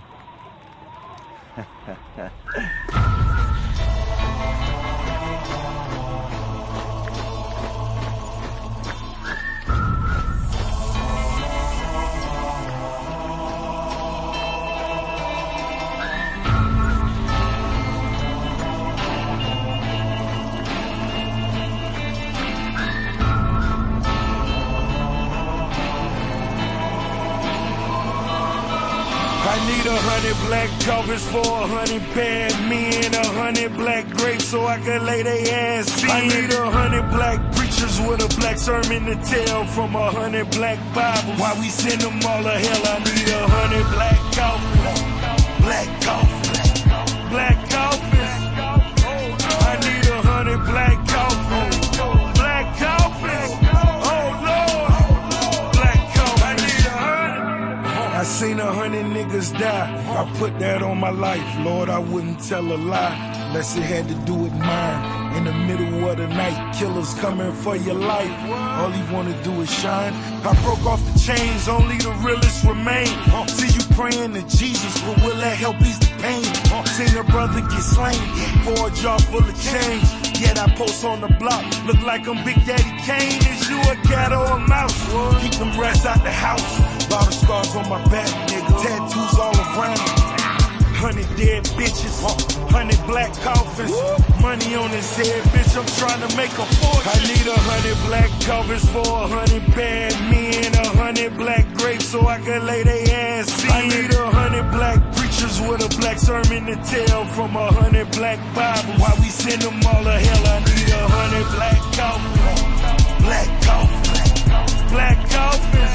I need a hundred black coffins for a hundred bad men, a hundred black grapes so I can lay they ass in. I need a hundred black preachers with a black sermon to tell from a hundred black Bibles. Why we send them all to hell? I need a hundred black coffins, black coffins, black coffins. I need a hundred black coffins, black coffins. Oh Lord, black coffins. I need a hundred. I seen a hundred niggas die. I put that on my life. Lord, I wouldn't tell a lie unless it had to do with mine. In the middle of the night, killers coming for your life. All he wanna do is shine. I broke off the chains, only the realest remain. See you praying to Jesus, but will that help ease the pain? Seen a brother get slain for a jar full of change. Yet I post on the block, look like I'm Big Daddy Kane. Is you a cat or a mouse? Keep them rats out the house. Lot of scars on my back, nigga. Tattoos all around. Hundred dead bitches, hundred black coffins. Money on his head, bitch, I'm trying to make a fortune. I need a hundred black coffins for a hundred bad men, a hundred black grapes so I can lay they ass in. I need a hundred black preachers with a black sermon to tell from a hundred black Bibles. Why we send them all to hell? I need a hundred black coffins, black coffins, black coffins.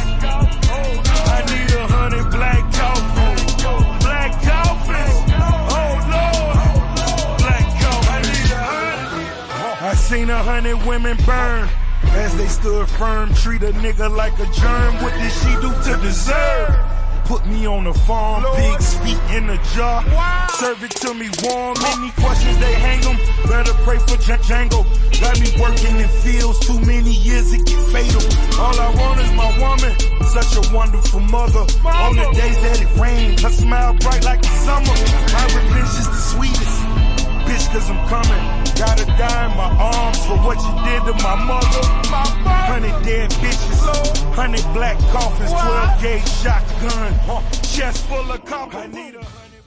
I need a hundred black coffins, black coffins. Oh Lord, black coffins. I need a hundred. I seen a hundred women burn as they stood firm. Treat a nigga like a germ. What did she do to deserve? Put me on the farm, pigs feet in a jar. Serve it to me warm. Any questions they hang 'em. Better pray for J- Django. Got me working in fields too many years it get fatal. All I want is my woman, such a wonderful mother. On the days that it rains, her smile bright like the summer. My revenge is the sweetest, bitch, cause I'm coming. Gotta die in my arms for what you did to my mother. Hundred dead bitches, hundred black coffins, twelve gauge shotgun, chest full of copper. I need a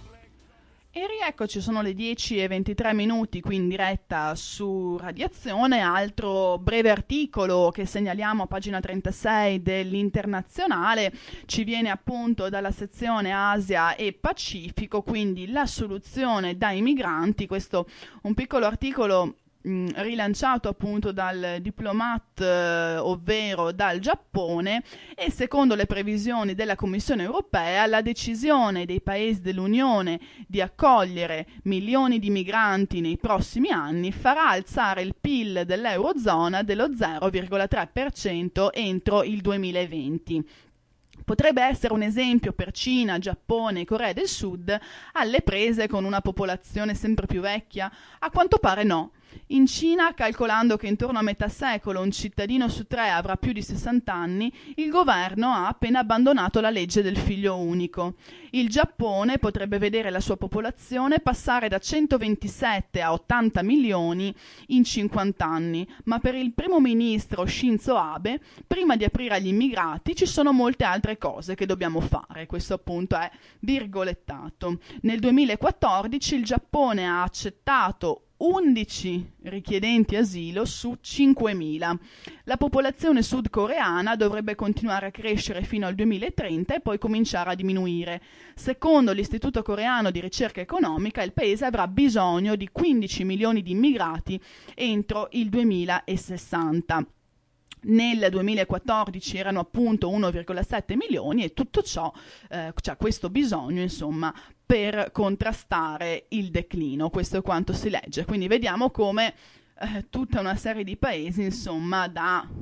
E rieccoci, sono le dieci e ventitré minuti qui in diretta su Radiazione. Altro breve articolo che segnaliamo a pagina trentasei dell'Internazionale ci viene appunto dalla sezione Asia e Pacifico, quindi la soluzione dai migranti. Questo un piccolo articolo mh, rilanciato appunto dal Diplomat, eh, ovvero dal Giappone, e secondo le previsioni della Commissione europea la decisione dei paesi dell'Unione di accogliere milioni di migranti nei prossimi anni farà alzare il P I L dell'Eurozona dello zero virgola tre per cento entro il duemilaventi. Potrebbe essere un esempio per Cina, Giappone e Corea del Sud alle prese con una popolazione sempre più vecchia? A quanto pare no. In Cina, calcolando che intorno a metà secolo un cittadino su tre avrà più di sessanta anni, il governo ha appena abbandonato la legge del figlio unico. Il Giappone potrebbe vedere la sua popolazione passare da centoventisette a ottanta milioni in cinquanta anni, ma per il primo ministro Shinzo Abe, prima di aprire agli immigrati, ci sono molte altre cose che dobbiamo fare. Questo appunto è virgolettato. Nel duemilaquattordici il Giappone ha accettato undici richiedenti asilo su cinquemila. La popolazione sudcoreana dovrebbe continuare a crescere fino al duemilatrenta e poi cominciare a diminuire. Secondo l'Istituto Coreano di Ricerca Economica, il paese avrà bisogno di quindici milioni di immigrati entro il duemilasessanta. Nel duemilaquattordici erano appunto uno virgola sette milioni e tutto ciò, eh, c'è questo bisogno insomma per contrastare il declino. Questo è quanto si legge, quindi vediamo come eh, tutta una serie di paesi insomma da eh,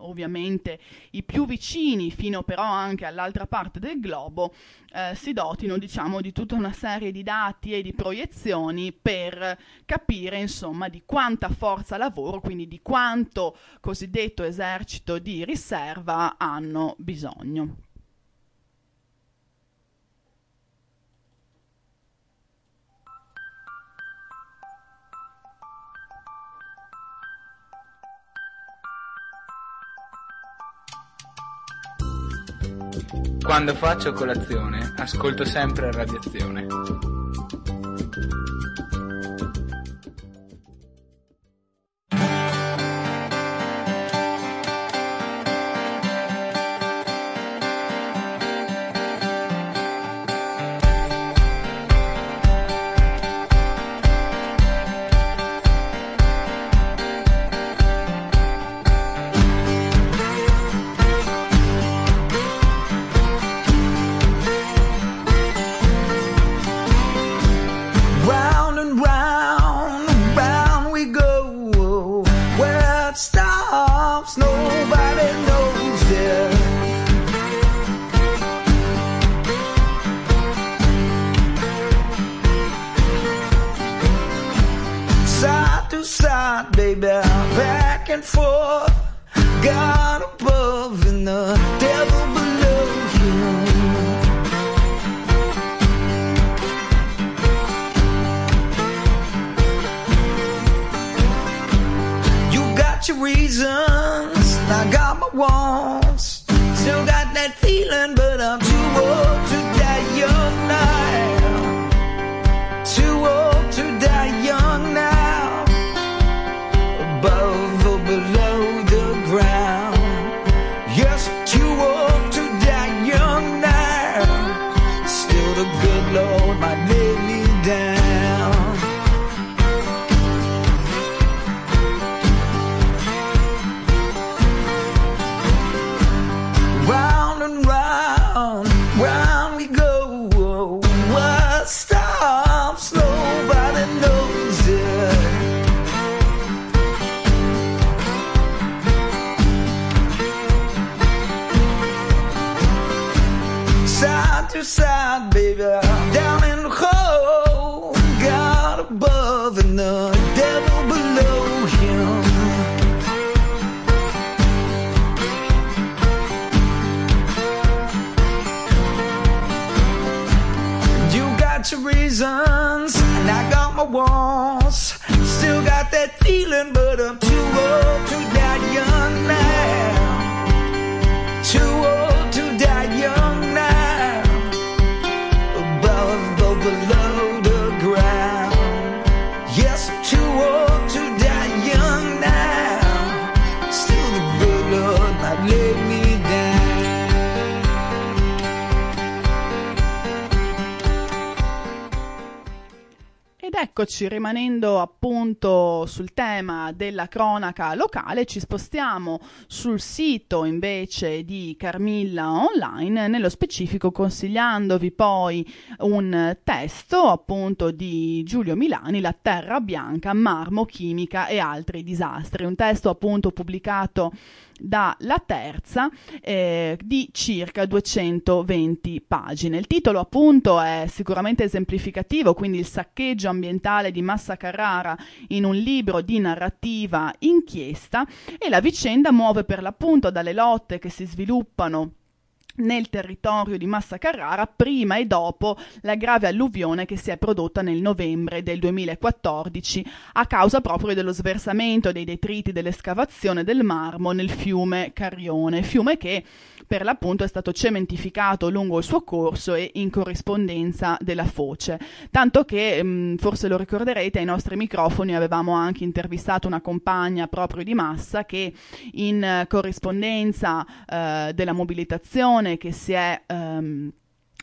ovviamente i più vicini, fino però anche all'altra parte del globo, eh, si dotino, diciamo, di tutta una serie di dati e di proiezioni per capire, insomma, di quanta forza lavoro, quindi di quanto cosiddetto esercito di riserva hanno bisogno. Quando faccio colazione, ascolto sempre Radiazione. Eccoci, rimanendo appunto sul tema della cronaca locale, ci spostiamo sul sito invece di Carmilla Online, nello specifico consigliandovi poi un testo appunto di Giulio Milani, La terra bianca, marmo, chimica e altri disastri, un testo appunto pubblicato da La Terza, eh, di circa duecentoventi pagine. Il titolo appunto è sicuramente esemplificativo, quindi il saccheggio ambientale di Massa Carrara in un libro di narrativa inchiesta, e la vicenda muove per l'appunto dalle lotte che si sviluppano nel territorio di Massa Carrara prima e dopo la grave alluvione che si è prodotta nel novembre del duemilaquattordici a causa proprio dello sversamento dei detriti dell'escavazione del marmo nel fiume Carrione, fiume che per l'appunto è stato cementificato lungo il suo corso e in corrispondenza della foce, tanto che mh, forse lo ricorderete, ai nostri microfoni avevamo anche intervistato una compagna proprio di Massa che in uh, corrispondenza uh, della mobilitazione che si è um,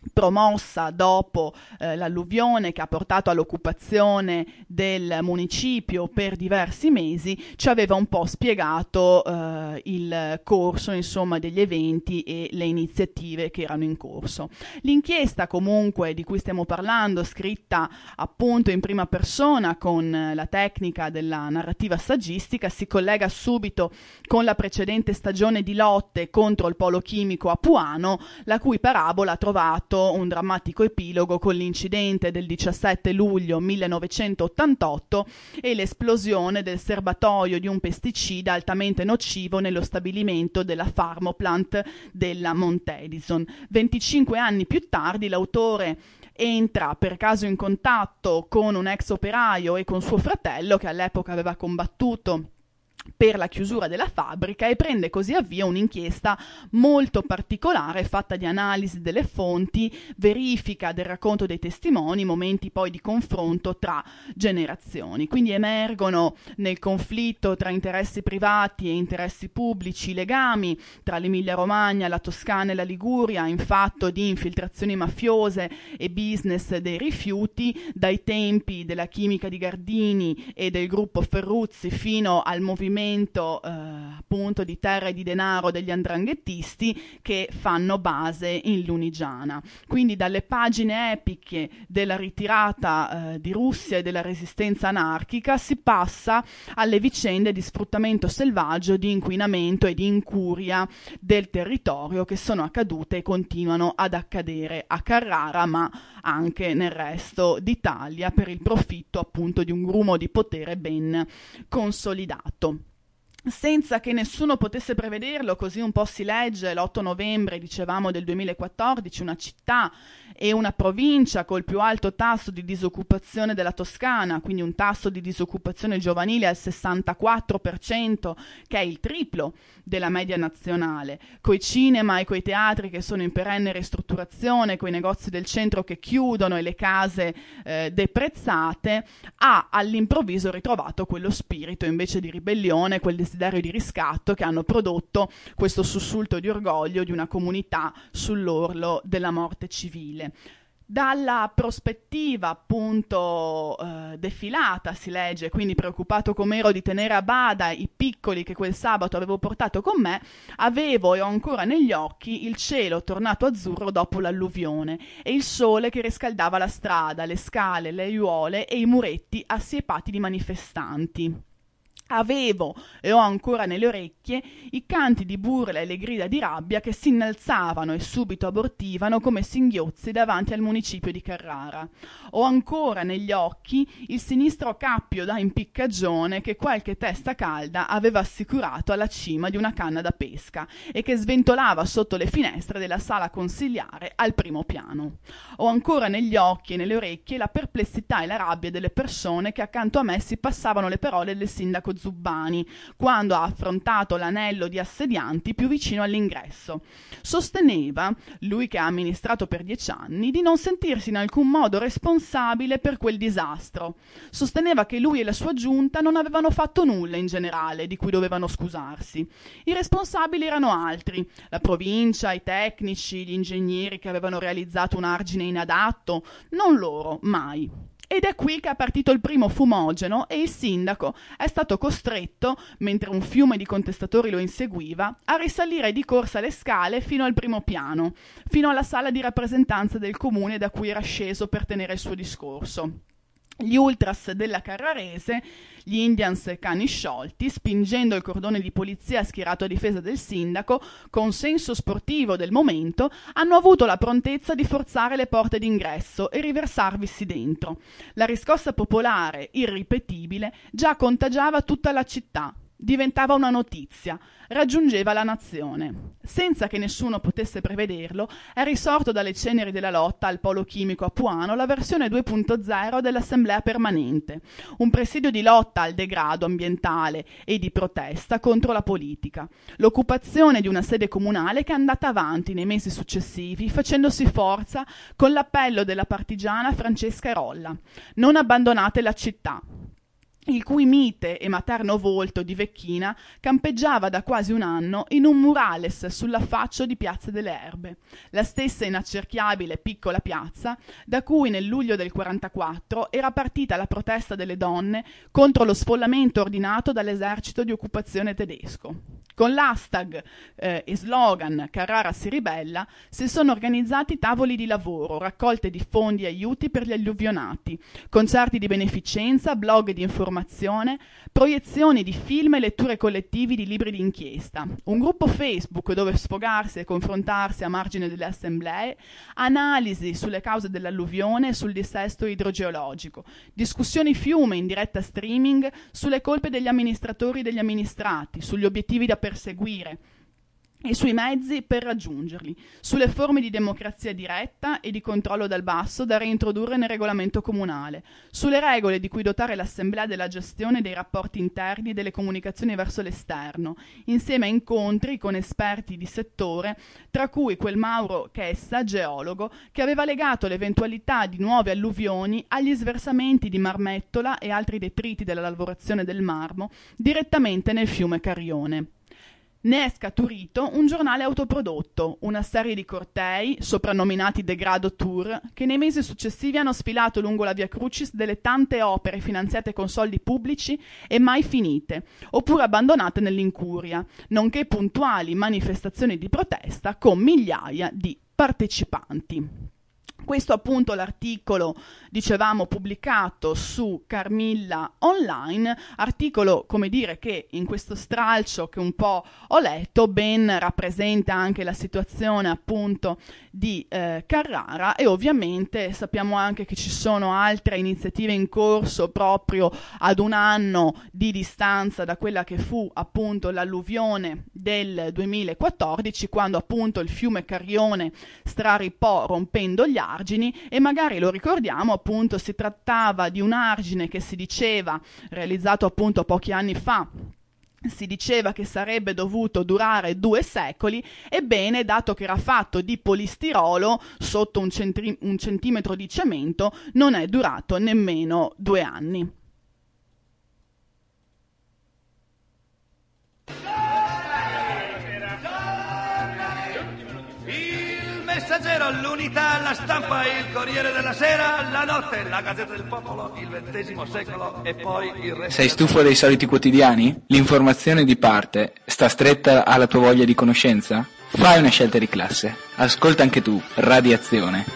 promossa dopo eh, l'alluvione che ha portato all'occupazione del municipio per diversi mesi, ci aveva un po' spiegato eh, il corso, insomma, degli eventi e le iniziative che erano in corso. L'inchiesta comunque di cui stiamo parlando, scritta appunto in prima persona con la tecnica della narrativa saggistica, si collega subito con la precedente stagione di lotte contro il polo chimico apuano, la cui parabola ha trovato un drammatico epilogo con l'incidente del diciassette luglio millenovecentottantotto e l'esplosione del serbatoio di un pesticida altamente nocivo nello stabilimento della Pharmoplant della Mount Edison. venticinque anni più tardi l'autore entra per caso in contatto con un ex operaio e con suo fratello, che all'epoca aveva combattuto per la chiusura della fabbrica, e prende così avvio un'inchiesta molto particolare fatta di analisi delle fonti, verifica del racconto dei testimoni, momenti poi di confronto tra generazioni. Quindi emergono nel conflitto tra interessi privati e interessi pubblici legami tra l'Emilia Romagna, la Toscana e la Liguria in fatto di infiltrazioni mafiose e business dei rifiuti, dai tempi della chimica di Gardini e del gruppo Ferruzzi fino al movimento Eh, appunto di terra e di denaro degli andranghettisti che fanno base in Lunigiana. Quindi dalle pagine epiche della ritirata eh, di Russia e della resistenza anarchica si passa alle vicende di sfruttamento selvaggio, di inquinamento e di incuria del territorio che sono accadute e continuano ad accadere a Carrara, ma anche nel resto d'Italia, per il profitto appunto di un grumo di potere ben consolidato. Senza che nessuno potesse prevederlo, così un po' si legge, l'otto novembre, dicevamo, del duemilaquattordici, una città e una provincia col più alto tasso di disoccupazione della Toscana, quindi un tasso di disoccupazione giovanile al sessantaquattro per cento, che è il triplo della media nazionale, coi cinema e coi teatri che sono in perenne ristrutturazione, coi negozi del centro che chiudono e le case eh, deprezzate, ha all'improvviso ritrovato quello spirito invece di ribellione, quel desiderio di riscatto che hanno prodotto questo sussulto di orgoglio di una comunità sull'orlo della morte civile. Dalla prospettiva appunto eh, defilata si legge, quindi preoccupato com'ero di tenere a bada i piccoli che quel sabato avevo portato con me, avevo e ho ancora negli occhi il cielo tornato azzurro dopo l'alluvione e il sole che riscaldava la strada, le scale, le aiuole e i muretti assiepati di manifestanti. Avevo e ho ancora nelle orecchie i canti di burla e le grida di rabbia che si innalzavano e subito abortivano come singhiozzi davanti al municipio di Carrara. Ho ancora negli occhi il sinistro cappio da impiccagione che qualche testa calda aveva assicurato alla cima di una canna da pesca e che sventolava sotto le finestre della sala consigliare al primo piano. Ho ancora negli occhi e nelle orecchie la perplessità e la rabbia delle persone che accanto a me si passavano le parole del sindaco Zubbani quando ha affrontato l'anello di assedianti più vicino all'ingresso. Sosteneva, lui che ha amministrato per dieci anni, di non sentirsi in alcun modo responsabile per quel disastro. Sosteneva che lui e la sua giunta non avevano fatto nulla in generale di cui dovevano scusarsi. I responsabili erano altri, la provincia, i tecnici, gli ingegneri che avevano realizzato un argine inadatto, non loro, mai. Ed è qui che è partito il primo fumogeno e il sindaco è stato costretto, mentre un fiume di contestatori lo inseguiva, a risalire di corsa le scale fino al primo piano, fino alla sala di rappresentanza del comune da cui era sceso per tenere il suo discorso. Gli ultras della Carrarese, gli Indians cani sciolti, spingendo il cordone di polizia schierato a difesa del sindaco, con senso sportivo del momento, hanno avuto la prontezza di forzare le porte d'ingresso e riversarvisi dentro. La riscossa popolare, irripetibile, già contagiava tutta la città. Diventava una notizia, raggiungeva la nazione. Senza che nessuno potesse prevederlo, è risorto dalle ceneri della lotta al polo chimico apuano la versione due punto zero dell'Assemblea Permanente, un presidio di lotta al degrado ambientale e di protesta contro la politica. L'occupazione di una sede comunale che è andata avanti nei mesi successivi, facendosi forza con l'appello della partigiana Francesca Rolla. Non abbandonate la città. il cui mite e materno volto di vecchina campeggiava da quasi un anno in un murales sull'affaccio di Piazza delle Erbe, la stessa inaccerchiabile piccola piazza da cui nel luglio del quarantaquattro era partita la protesta delle donne contro lo sfollamento ordinato dall'esercito di occupazione tedesco. Con l'hashtag eh, e slogan Carrara si ribella si sono organizzati tavoli di lavoro, raccolte di fondi e aiuti per gli alluvionati, concerti di beneficenza, blog di informazione, proiezioni di film e letture collettivi di libri di inchiesta, un gruppo Facebook dove sfogarsi e confrontarsi a margine delle assemblee, analisi sulle cause dell'alluvione e sul dissesto idrogeologico, discussioni fiume in diretta streaming sulle colpe degli amministratori e degli amministrati, sugli obiettivi da perseguire e sui mezzi per raggiungerli, sulle forme di democrazia diretta e di controllo dal basso da reintrodurre nel regolamento comunale, sulle regole di cui dotare l'Assemblea della gestione dei rapporti interni e delle comunicazioni verso l'esterno, insieme a incontri con esperti di settore, tra cui quel Mauro Chessa, geologo, che aveva legato l'eventualità di nuove alluvioni agli sversamenti di marmettola e altri detriti della lavorazione del marmo direttamente nel fiume Carrione. Ne è scaturito un giornale autoprodotto, una serie di cortei, soprannominati Degrado Tour, che nei mesi successivi hanno sfilato lungo la Via Crucis delle tante opere finanziate con soldi pubblici e mai finite, oppure abbandonate nell'incuria, nonché puntuali manifestazioni di protesta con migliaia di partecipanti. Questo appunto l'articolo, dicevamo, pubblicato su Carmilla Online, articolo, come dire, che in questo stralcio che un po' ho letto ben rappresenta anche la situazione appunto di eh, Carrara, e ovviamente sappiamo anche che ci sono altre iniziative in corso proprio ad un anno di distanza da quella che fu appunto l'alluvione del duemilaquattordici, quando appunto il fiume Carrione straripò rompendo gli argini, e magari lo ricordiamo appunto si trattava di un argine che si diceva, realizzato appunto pochi anni fa, si diceva che sarebbe dovuto durare due secoli. Ebbene, dato che era fatto di polistirolo sotto un, centri- un centimetro di cemento, non è durato nemmeno due anni. Messaggero, l'Unità, la Stampa, il Corriere della Sera, la Notte, la Gazzetta del Popolo, il ventesimo secolo e poi il resto. Sei stufo dei soliti quotidiani? L'informazione di parte sta stretta alla tua voglia di conoscenza? Fai una scelta di classe. Ascolta anche tu Radiazione.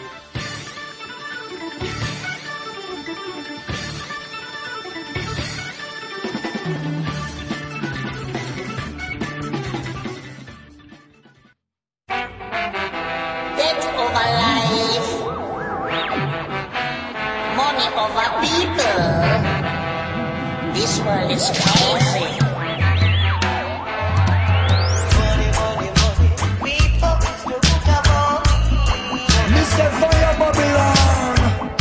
This world is crazy. Mister Fire Babylon.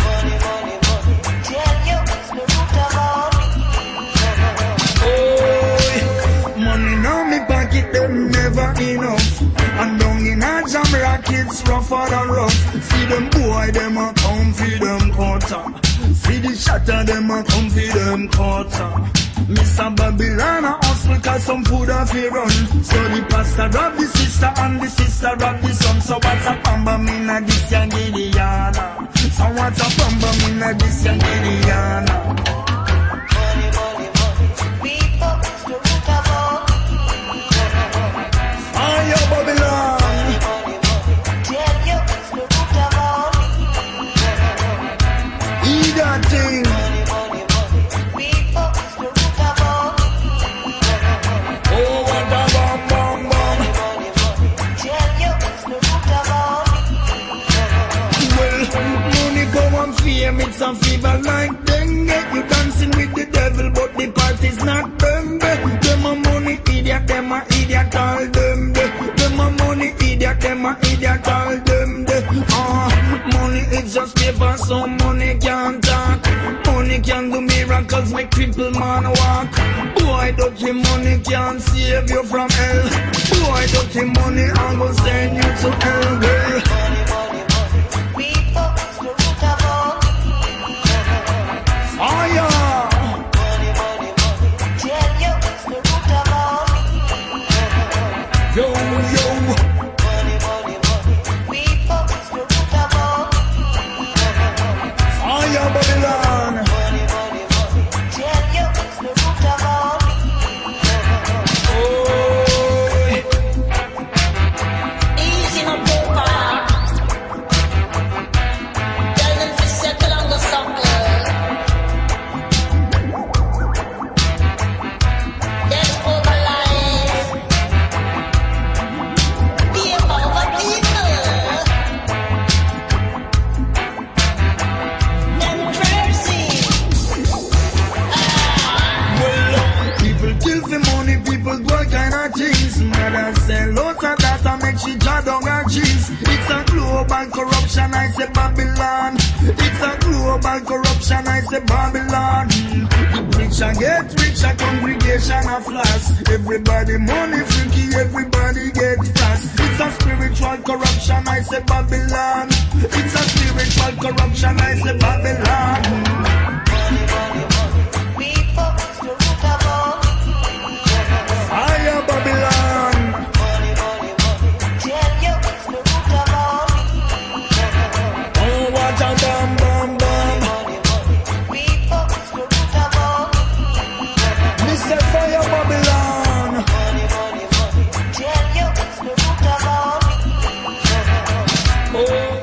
Oh, money now me pocket them never enough. And down in a jam rackets rougher than rough. See them boy them a come feed them quarter. See the shatter them a come feed them quarter. Mister Babylon a hustle cause some food a fi run. So the pastor rob the sister and the sister rob the son. So what's a bamba mina this young Gideana? So what's a bamba mina this young Gideana? Fire Babylon. Eat that thing. Oh, what a bomb, bomb, bomb. Well, money go and fame, it's a fever like dengue. You dancing with the devil, but the party's not bembe. Them a money idiot, them a idiot, all them de. Them a money idiot, them a idiot, all them de. Ah, money is just paper, so money can't talk. Money can do miracles, make people man walk. Boy, dirty money can't save you from hell. Boy, dirty money I will send you to hell, girl. Fire! this. It's a global corruption, I say Babylon. It's a global corruption, I say Babylon. The richer get richer, congregation of loss. Everybody money freaky, everybody get fast. It's a spiritual corruption, I say Babylon. It's a spiritual corruption, I say Babylon. Fire Babylon. Oh, what a bam bam bam. Mister Fire Babylon. Oh.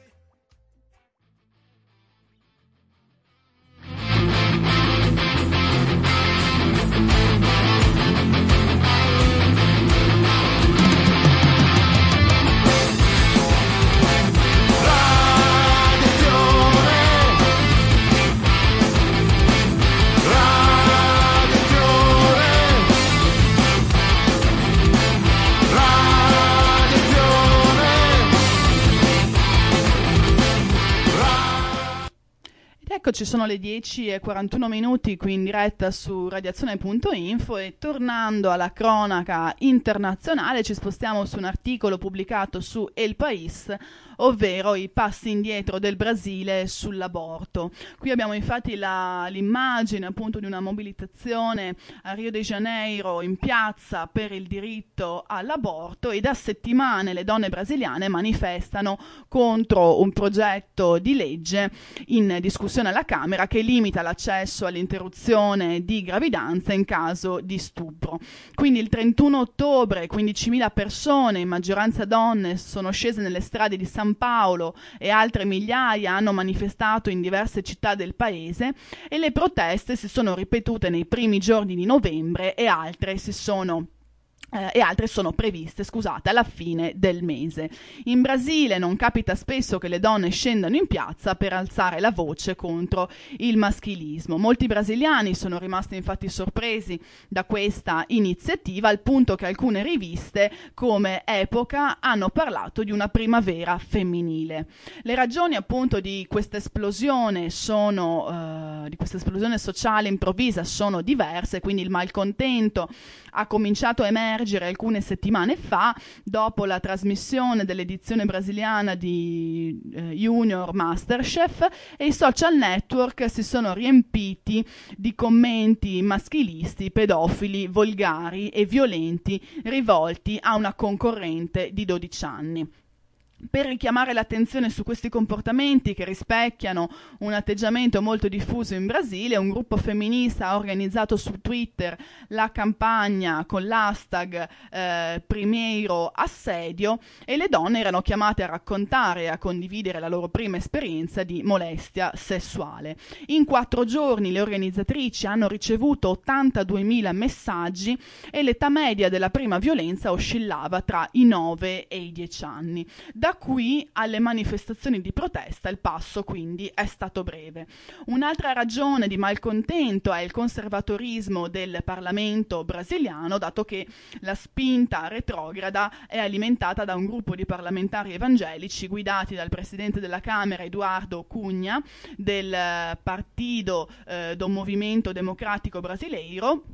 Eccoci, sono le dieci e quarantuno minuti qui in diretta su radiazione punto info e tornando alla cronaca internazionale ci spostiamo su un articolo pubblicato su El País, ovvero i passi indietro del Brasile sull'aborto. Qui abbiamo infatti la, l'immagine appunto di una mobilitazione a Rio de Janeiro in piazza per il diritto all'aborto e da settimane le donne brasiliane manifestano contro un progetto di legge in discussione alla Camera che limita l'accesso all'interruzione di gravidanza in caso di stupro. Quindi il trentuno ottobre quindicimila persone, in maggioranza donne, sono scese nelle strade di San Paolo e altre migliaia hanno manifestato in diverse città del paese e le proteste si sono ripetute nei primi giorni di novembre e altre si sono Eh, e altre sono previste, scusate, alla fine del mese. In Brasile non capita spesso che le donne scendano in piazza per alzare la voce contro il maschilismo. Molti brasiliani sono rimasti infatti sorpresi da questa iniziativa, al punto che alcune riviste come Epoca hanno parlato di una primavera femminile. Le ragioni appunto di questa esplosione sono eh, di questa esplosione sociale improvvisa sono diverse, quindi il malcontento ha cominciato a emergere alcune settimane fa dopo la trasmissione dell'edizione brasiliana di eh, Junior Masterchef e i social network si sono riempiti di commenti maschilisti, pedofili, volgari e violenti rivolti a una concorrente di dodici anni. Per richiamare l'attenzione su questi comportamenti che rispecchiano un atteggiamento molto diffuso in Brasile, un gruppo femminista ha organizzato su Twitter la campagna con l'hashtag eh, Primeiro Assedio e le donne erano chiamate a raccontare e a condividere la loro prima esperienza di molestia sessuale. In quattro giorni le organizzatrici hanno ricevuto ottantaduemila messaggi e l'età media della prima violenza oscillava tra i nove e i dieci anni. Da qui alle manifestazioni di protesta il passo quindi è stato breve. Un'altra ragione di malcontento è il conservatorismo del Parlamento brasiliano, dato che la spinta retrograda è alimentata da un gruppo di parlamentari evangelici guidati dal presidente della Camera Eduardo Cunha del Partido eh, do Movimento Democratico Brasileiro.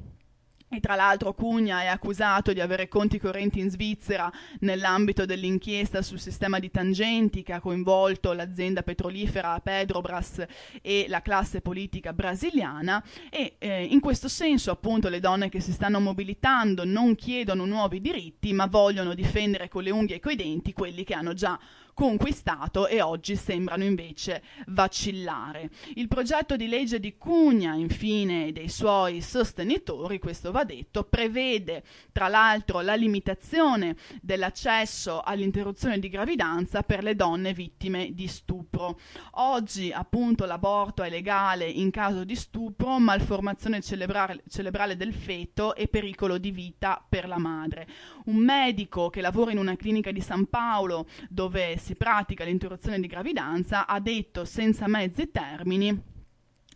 E tra l'altro Cunha è accusato di avere conti correnti in Svizzera nell'ambito dell'inchiesta sul sistema di tangenti che ha coinvolto l'azienda petrolifera Petrobras e la classe politica brasiliana e eh, in questo senso appunto le donne che si stanno mobilitando non chiedono nuovi diritti ma vogliono difendere con le unghie e coi denti quelli che hanno già conquistato e oggi sembrano invece vacillare. Il progetto di legge di Cunha, infine, e dei suoi sostenitori, questo va detto, prevede tra l'altro la limitazione dell'accesso all'interruzione di gravidanza per le donne vittime di stupro. Oggi appunto l'aborto è legale in caso di stupro, malformazione cerebrale, cerebrale del feto e pericolo di vita per la madre. Un medico che lavora in una clinica di San Paolo dove si pratica l'interruzione di gravidanza ha detto senza mezzi termini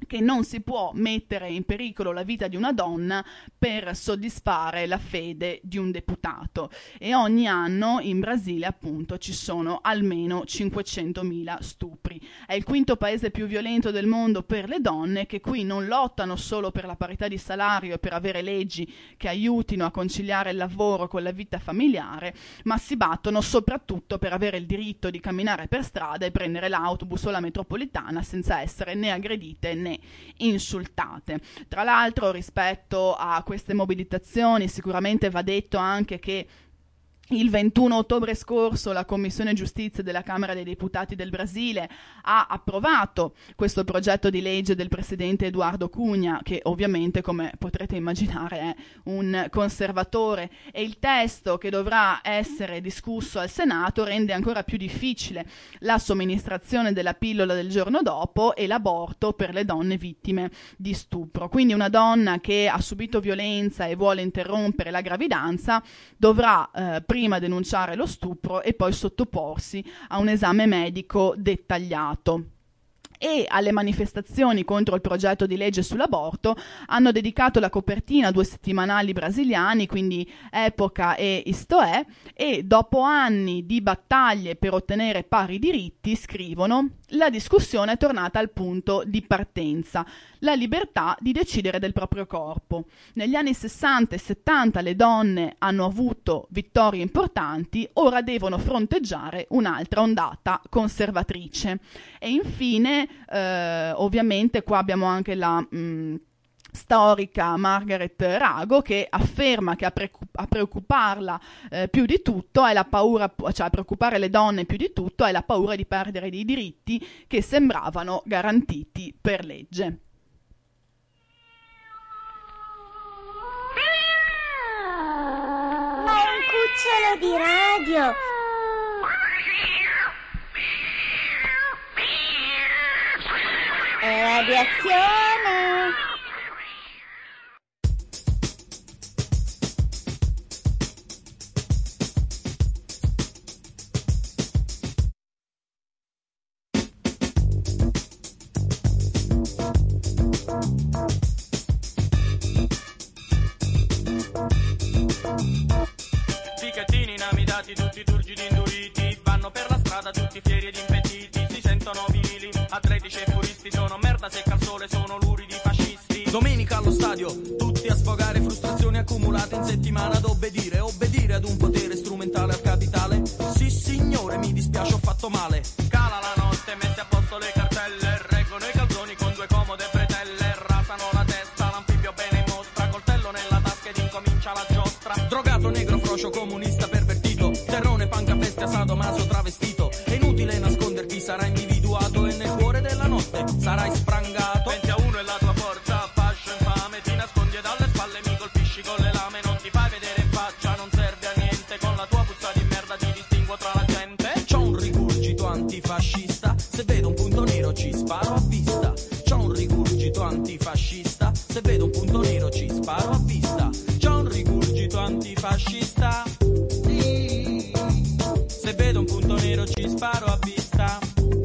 che non si può mettere in pericolo la vita di una donna per soddisfare la fede di un deputato, e ogni anno in Brasile appunto ci sono almeno cinquecentomila stupri. È il quinto paese più violento del mondo per le donne, che qui non lottano solo per la parità di salario e per avere leggi che aiutino a conciliare il lavoro con la vita familiare, ma si battono soprattutto per avere il diritto di camminare per strada e prendere l'autobus o la metropolitana senza essere né aggredite né insultate. Tra l'altro, rispetto a queste mobilitazioni, sicuramente va detto anche che il ventuno ottobre scorso la Commissione Giustizia della Camera dei Deputati del Brasile ha approvato questo progetto di legge del presidente Eduardo Cunha, che ovviamente, come potrete immaginare, è un conservatore, e il testo che dovrà essere discusso al Senato rende ancora più difficile la somministrazione della pillola del giorno dopo e l'aborto per le donne vittime di stupro. Quindi una donna che ha subito violenza e vuole interrompere la gravidanza dovrà eh, prima denunciare lo stupro e poi sottoporsi a un esame medico dettagliato. E alle manifestazioni contro il progetto di legge sull'aborto hanno dedicato la copertina due settimanali brasiliani, quindi Epoca e Istoè, e dopo anni di battaglie per ottenere pari diritti, scrivono, la discussione è tornata al punto di partenza, la libertà di decidere del proprio corpo. Negli anni sessanta e settanta le donne hanno avuto vittorie importanti, ora devono fronteggiare un'altra ondata conservatrice. E infine, eh, ovviamente qua abbiamo anche la mh, storica Margaret Rago, che afferma che a, pre- a preoccuparla eh, più di tutto è la paura, cioè a preoccupare le donne più di tutto è la paura di perdere dei diritti che sembravano garantiti per legge. Ma è un cucciolo di radio! È radiazione! Ticchettini inamidati, tutti turgidi induriti, vanno per la strada tutti fieri ed impettiti, si sentono vili, atletici e puristi, sono merda secca al sole, sono luridi fascisti. Domenica allo stadio, tutti a sfogare frustrazioni accumulate in settimana, ad obbedire, obbedire ad un potere strumentale al capitale. Sì signore, mi dispiace, ho fatto male. Cala la notte, mette a posto le cartelle, reggono i calzoni con due comode bretelle, rasano la testa, l'anfibio bene in mostra, coltello nella tasca ed incomincia la giostra. Drogato, negro, frocio, comunista pervertito, terrone, panca, bestia, sadomaso, travestito. È inutile nasconderti, sarai individuato e nel cuore della notte sarai sprangato. venti a uno è la tua forza, fascio infame, ti nascondi e dalle spalle mi colpisci con le lame, non ti fai vedere in faccia, non serve a niente, con la tua puzza di merda ti distinguo tra la gente. C'ho un rigurgito antifascista, se vedo un punto nero ci sparo a vista. C'ho un rigurgito antifascista, se vedo un punto nero ci sparo a vista. C'ho un rigurgito antifascista, se vedo un punto nero ci sparo a vista.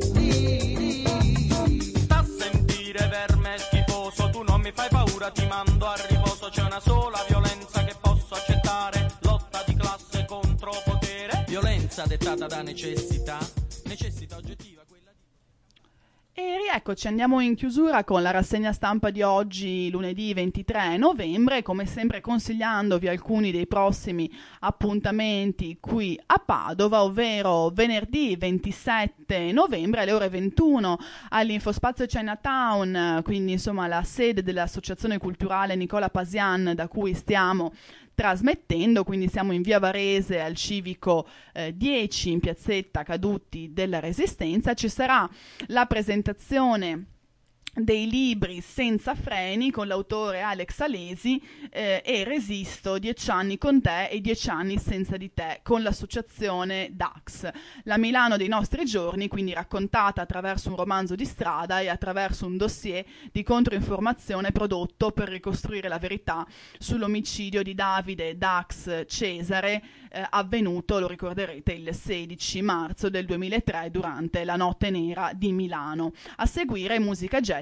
Sta a sentire verme schifoso, tu non mi fai paura, ti mando a riposo. C'è una sola violenza che posso accettare, lotta di classe contro potere, violenza dettata da necessità, necessità oggettiva. E rieccoci, andiamo in chiusura con la rassegna stampa di oggi, lunedì ventitré novembre, come sempre consigliandovi alcuni dei prossimi appuntamenti qui a Padova, ovvero venerdì ventisette novembre alle ore ventuno all'Infospazio Chinatown, quindi insomma la sede dell'Associazione Culturale Nicola Pasian da cui stiamo trasmettendo, quindi siamo in via Varese al civico eh, dieci in piazzetta Caduti della Resistenza. Ci sarà la presentazione dei libri Senza freni con l'autore Alex Alesi eh, e Resisto, dieci anni con te e dieci anni senza di te con l'associazione D A X. La Milano dei nostri giorni, quindi raccontata attraverso un romanzo di strada e attraverso un dossier di controinformazione prodotto per ricostruire la verità sull'omicidio di Davide Dax Cesare eh, avvenuto, lo ricorderete, il sedici marzo del duemilatré durante la Notte Nera di Milano. A seguire musica jazz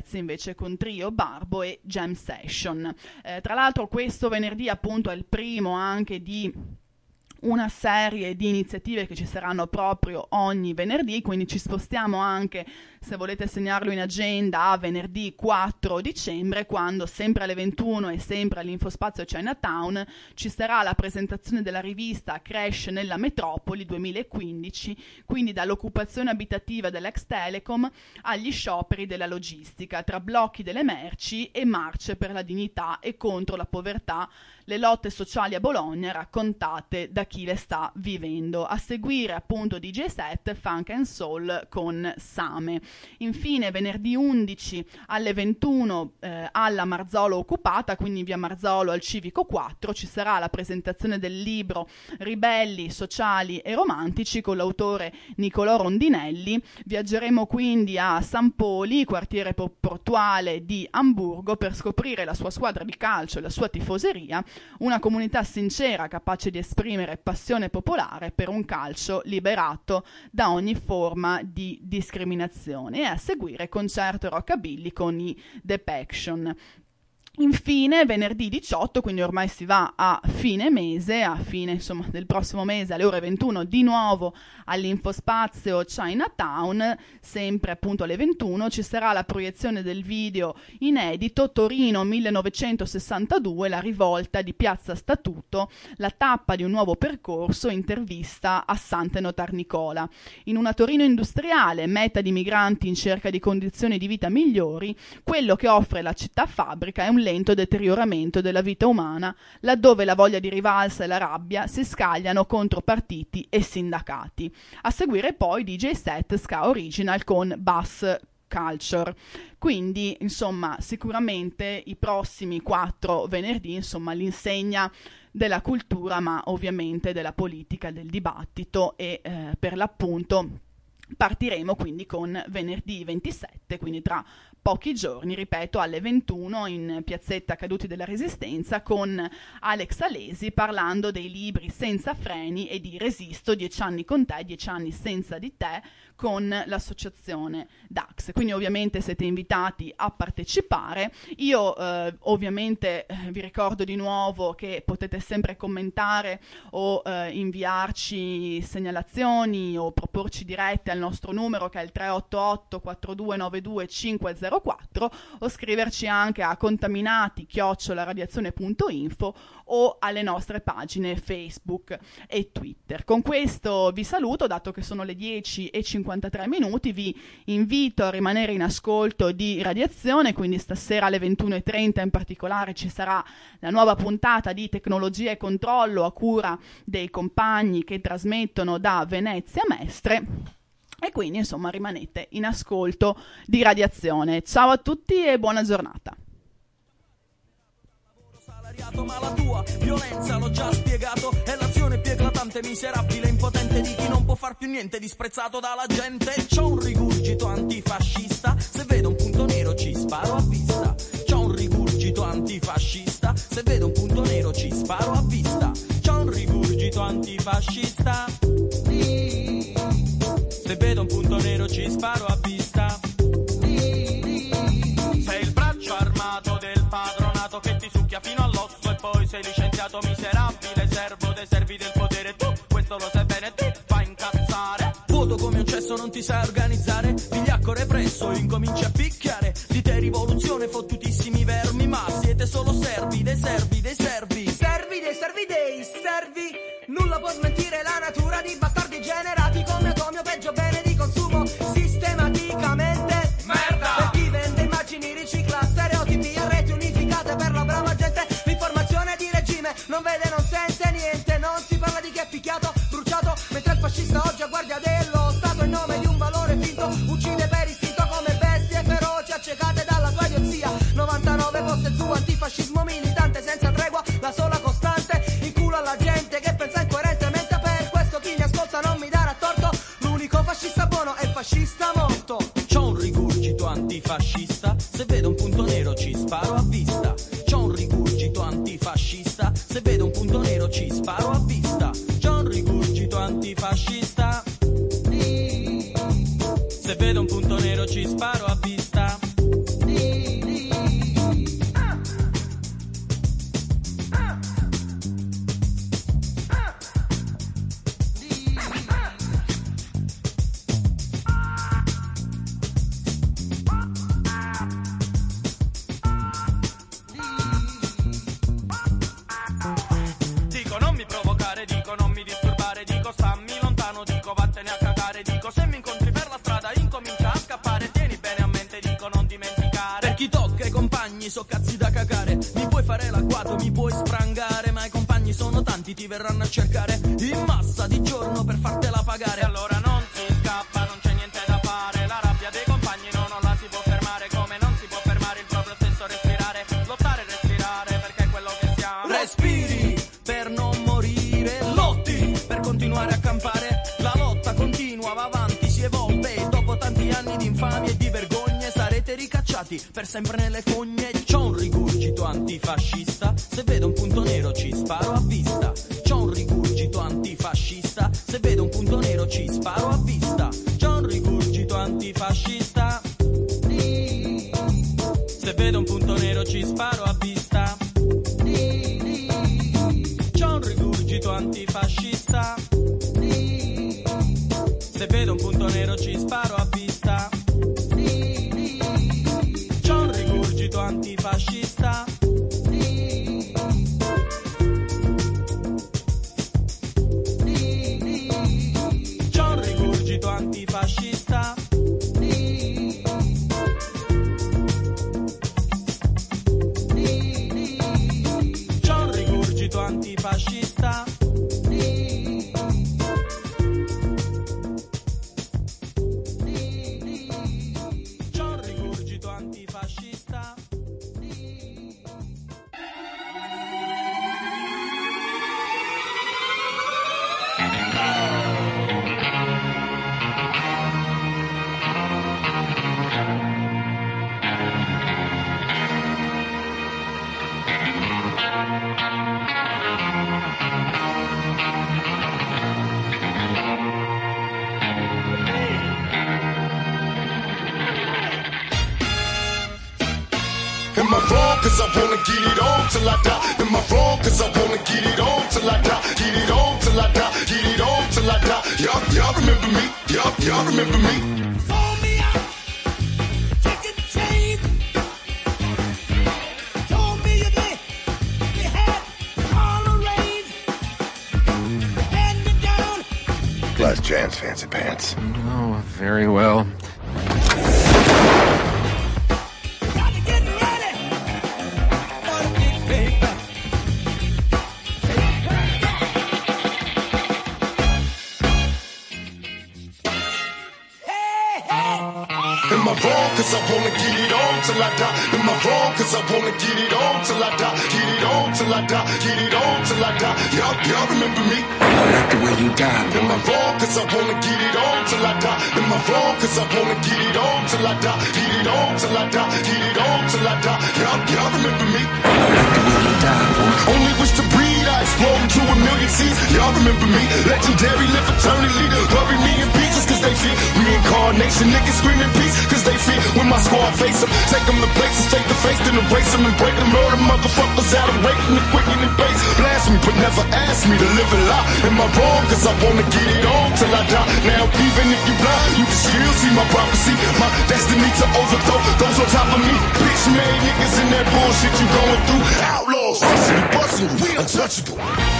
pezzi invece con Trio, Barbo e Jam Session. Eh, tra l'altro questo venerdì appunto è il primo anche di una serie di iniziative che ci saranno proprio ogni venerdì, quindi ci spostiamo anche, se volete segnarlo in agenda, a venerdì quattro dicembre, quando sempre alle ventuno e sempre all'Infospazio Chinatown ci sarà la presentazione della rivista Crash nella Metropoli duemilaquindici, quindi dall'occupazione abitativa dell'ex Telecom agli scioperi della logistica, tra blocchi delle merci e marce per la dignità e contro la povertà, le lotte sociali a Bologna raccontate da chi le sta vivendo. A seguire appunto D J set, Funk and Soul con Same. Infine venerdì undici alle ventuno eh, alla Marzolo occupata, quindi via Marzolo al Civico quattro, ci sarà la presentazione del libro Ribelli, sociali e romantici con l'autore Nicolò Rondinelli. Viaggeremo quindi a San Poli, quartiere portuale di Amburgo, per scoprire la sua squadra di calcio e la sua tifoseria, una comunità sincera capace di esprimere passione popolare per un calcio liberato da ogni forma di discriminazione. E a seguire concerto rockabilly con i The Paction. Infine venerdì diciotto, quindi ormai si va a fine mese, a fine insomma del prossimo mese, alle ore ventuno, di nuovo all'Infospazio Chinatown, sempre appunto alle ventuno, ci sarà la proiezione del video inedito Torino millenovecentosessantadue, la rivolta di Piazza Statuto, la tappa di un nuovo percorso, intervista a Sante Notarnicola. In una Torino industriale, meta di migranti in cerca di condizioni di vita migliori, quello che offre la città fabbrica è un lento deterioramento della vita umana, laddove la voglia di rivalsa e la rabbia si scagliano contro partiti e sindacati. A seguire poi D J set Ska Original con Bass Culture. Quindi, insomma, sicuramente i prossimi quattro venerdì, insomma, l'insegna della cultura, ma ovviamente della politica, del dibattito e eh, per l'appunto partiremo quindi con venerdì ventisette, quindi tra pochi giorni, ripeto, alle ventuno in piazzetta Caduti della Resistenza con Alex Alesi, parlando dei libri Senza freni e di Resisto, dieci anni con te, dieci anni senza di te, con l'associazione D A X. Quindi ovviamente siete invitati a partecipare. Io eh, ovviamente eh, vi ricordo di nuovo che potete sempre commentare o eh, inviarci segnalazioni o proporci dirette al nostro numero, che è il tre otto otto quattro due nove due cinque zero quattro, o scriverci anche a contaminati chiocciola radiazione punto info o alle nostre pagine Facebook e Twitter. Con questo vi saluto, dato che sono le dieci e cinquantatré minuti, vi invito a rimanere in ascolto di Radiazione, quindi stasera alle ventuno e trenta in particolare ci sarà la nuova puntata di Tecnologia e Controllo a cura dei compagni che trasmettono da Venezia Mestre. E quindi insomma rimanete in ascolto di Radiazione. Ciao a tutti e buona giornata. Ma la tua violenza l'ho già spiegato, è l'azione più eclatante, miserabile, impotente di chi non può far più niente, disprezzato dalla gente. C'ho un rigurgito antifascista, se vedo un punto nero ci sparo a vista. C'ho un rigurgito antifascista, se vedo un punto nero ci sparo a vista. C'ho un rigurgito antifascista, se vedo un punto nero ci sparo a vista. Sei il braccio armato del padronato che ti succhia fino all'osso e poi sei licenziato miserabile, servo dei servi del potere. Tu questo lo sai bene, ti fa incazzare. Voto come un cesso, non ti sai organizzare, vigliacco represso, incominci a picchiare. Di te rivoluzione, fottutissimi vermi, ma siete solo servi dei servi dei servi. Servi dei servi dei servi. Nulla può smentire la natura di bastardi generati come atomi o peggio bene di consumo sistematicamente. Merda! Per chi vende immagini, ricicla stereotipi e reti unificate per la brava gente. L'informazione di regime non vede, non sente niente. Non si parla di chi è picchiato, bruciato, mentre il fascista oggi a guardia dello Stato in nome di un valore finto uccide per istinto come bestie feroci accecate dalla sua idiozia. novantanove poste su antifascismo militante senza tregua, la sola costante in culo alla gente che pensa incoerentemente. Per questo chi mi ascolta non mi darà torto, l'unico fascista buono è il fascista morto. C'ho un rigurgito antifascista, se vedo un punto nero ci sparo a vista. C'ho un rigurgito antifascista, se vedo un punto nero ci sparo a vista. C'ho un rigurgito antifascista, se vedo un punto nero ci sparo a vista. sfigato, mi puoi sprangare, ma i compagni sono tanti, ti verranno a cercare in massa di giorno per fartela pagare. E allora non si scappa, non c'è niente da fare, la rabbia dei compagni no, non la si può fermare, come non si può fermare il proprio stesso respirare, lottare e respirare perché è quello che siamo. Respiri per non morire, lotti per continuare a campare, la lotta continua, va avanti, si evolve e dopo tanti anni di infamia e di vergogne sarete ricacciati per sempre nelle fogne. C'ho un rigurgito antifascista, se vedo un punto nero ci sparo a vista. C'ho un rigurgito antifascista, se vedo un punto nero ci sparo a vista. C'ho un rigurgito antifascista, se vedo un punto nero ci sparo a vista. C'ho un rigurgito antifascista, se vedo un punto nero ci sparo a vista. C'ho un rigurgito antifascista, c'ho un rigurgito antifascista, c'ho un rigurgito antifascista. Am I wrong cause I wanna get it on till I die? Am I wrong cause I wanna get it on till I die? Get it on till I die, get it on till I die. Y'all, y'all remember me, y'all, y'all remember me. Sold me out, chicken chain. Told me you did, you had all arranged. Hand me down. Last chance, fancy pants. Oh, very well. Am I wrong cause I wanna get it on till I die? Am I wrong cause I wanna get it on till I die? Get it on till I die, get it on till I die. Y'all, y'all remember me? I like the way you die, boy. Am I wrong cause I wanna get it on till I die? Am I wrong cause I wanna get it on till I die? Get it on till I die, get it on till I die. Y'all, y'all remember me? I like the way you die, boy. Only wish to breathe, I explode into a million seeds. Y'all remember me? Legendary, live eternally. Bury me in pieces cause they fear reincarnation. Niggas screaming peace cause they fear when my squad face them. Take them to places, take the face, then erase them and break them. Murder motherfuckers out of waiting and quicking and base. Blast me, but never ask me to live a lie. Am I wrong cause I wanna get it on till I die? Now even if you blind, you can still see my prophecy. My destiny to overthrow those on top of me. Bitch made niggas in that bullshit you going through. Outlaws, rushing you, busting you, we untouchable.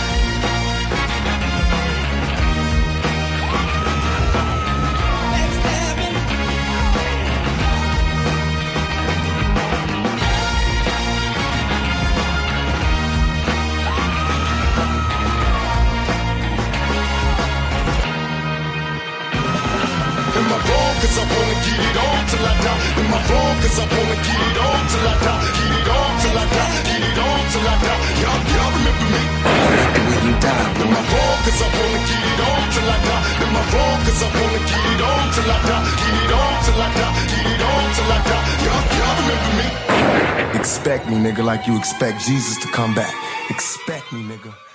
Am I wrong cause I wanna get it on till I die? Am I wrong cause I wanna get it on till I die? Get it on till I die, get it on till I die. Y'all, y'all remember me? I like the way you die, boy. Am I wrong cause I wanna get it on till I die? Am I wrong cause I wanna get it on till I die? Get it on till I die, get it on till I die. Y'all, y'all remember me? Expect me, nigga, like you expect Jesus to come back. Expect me, nigga.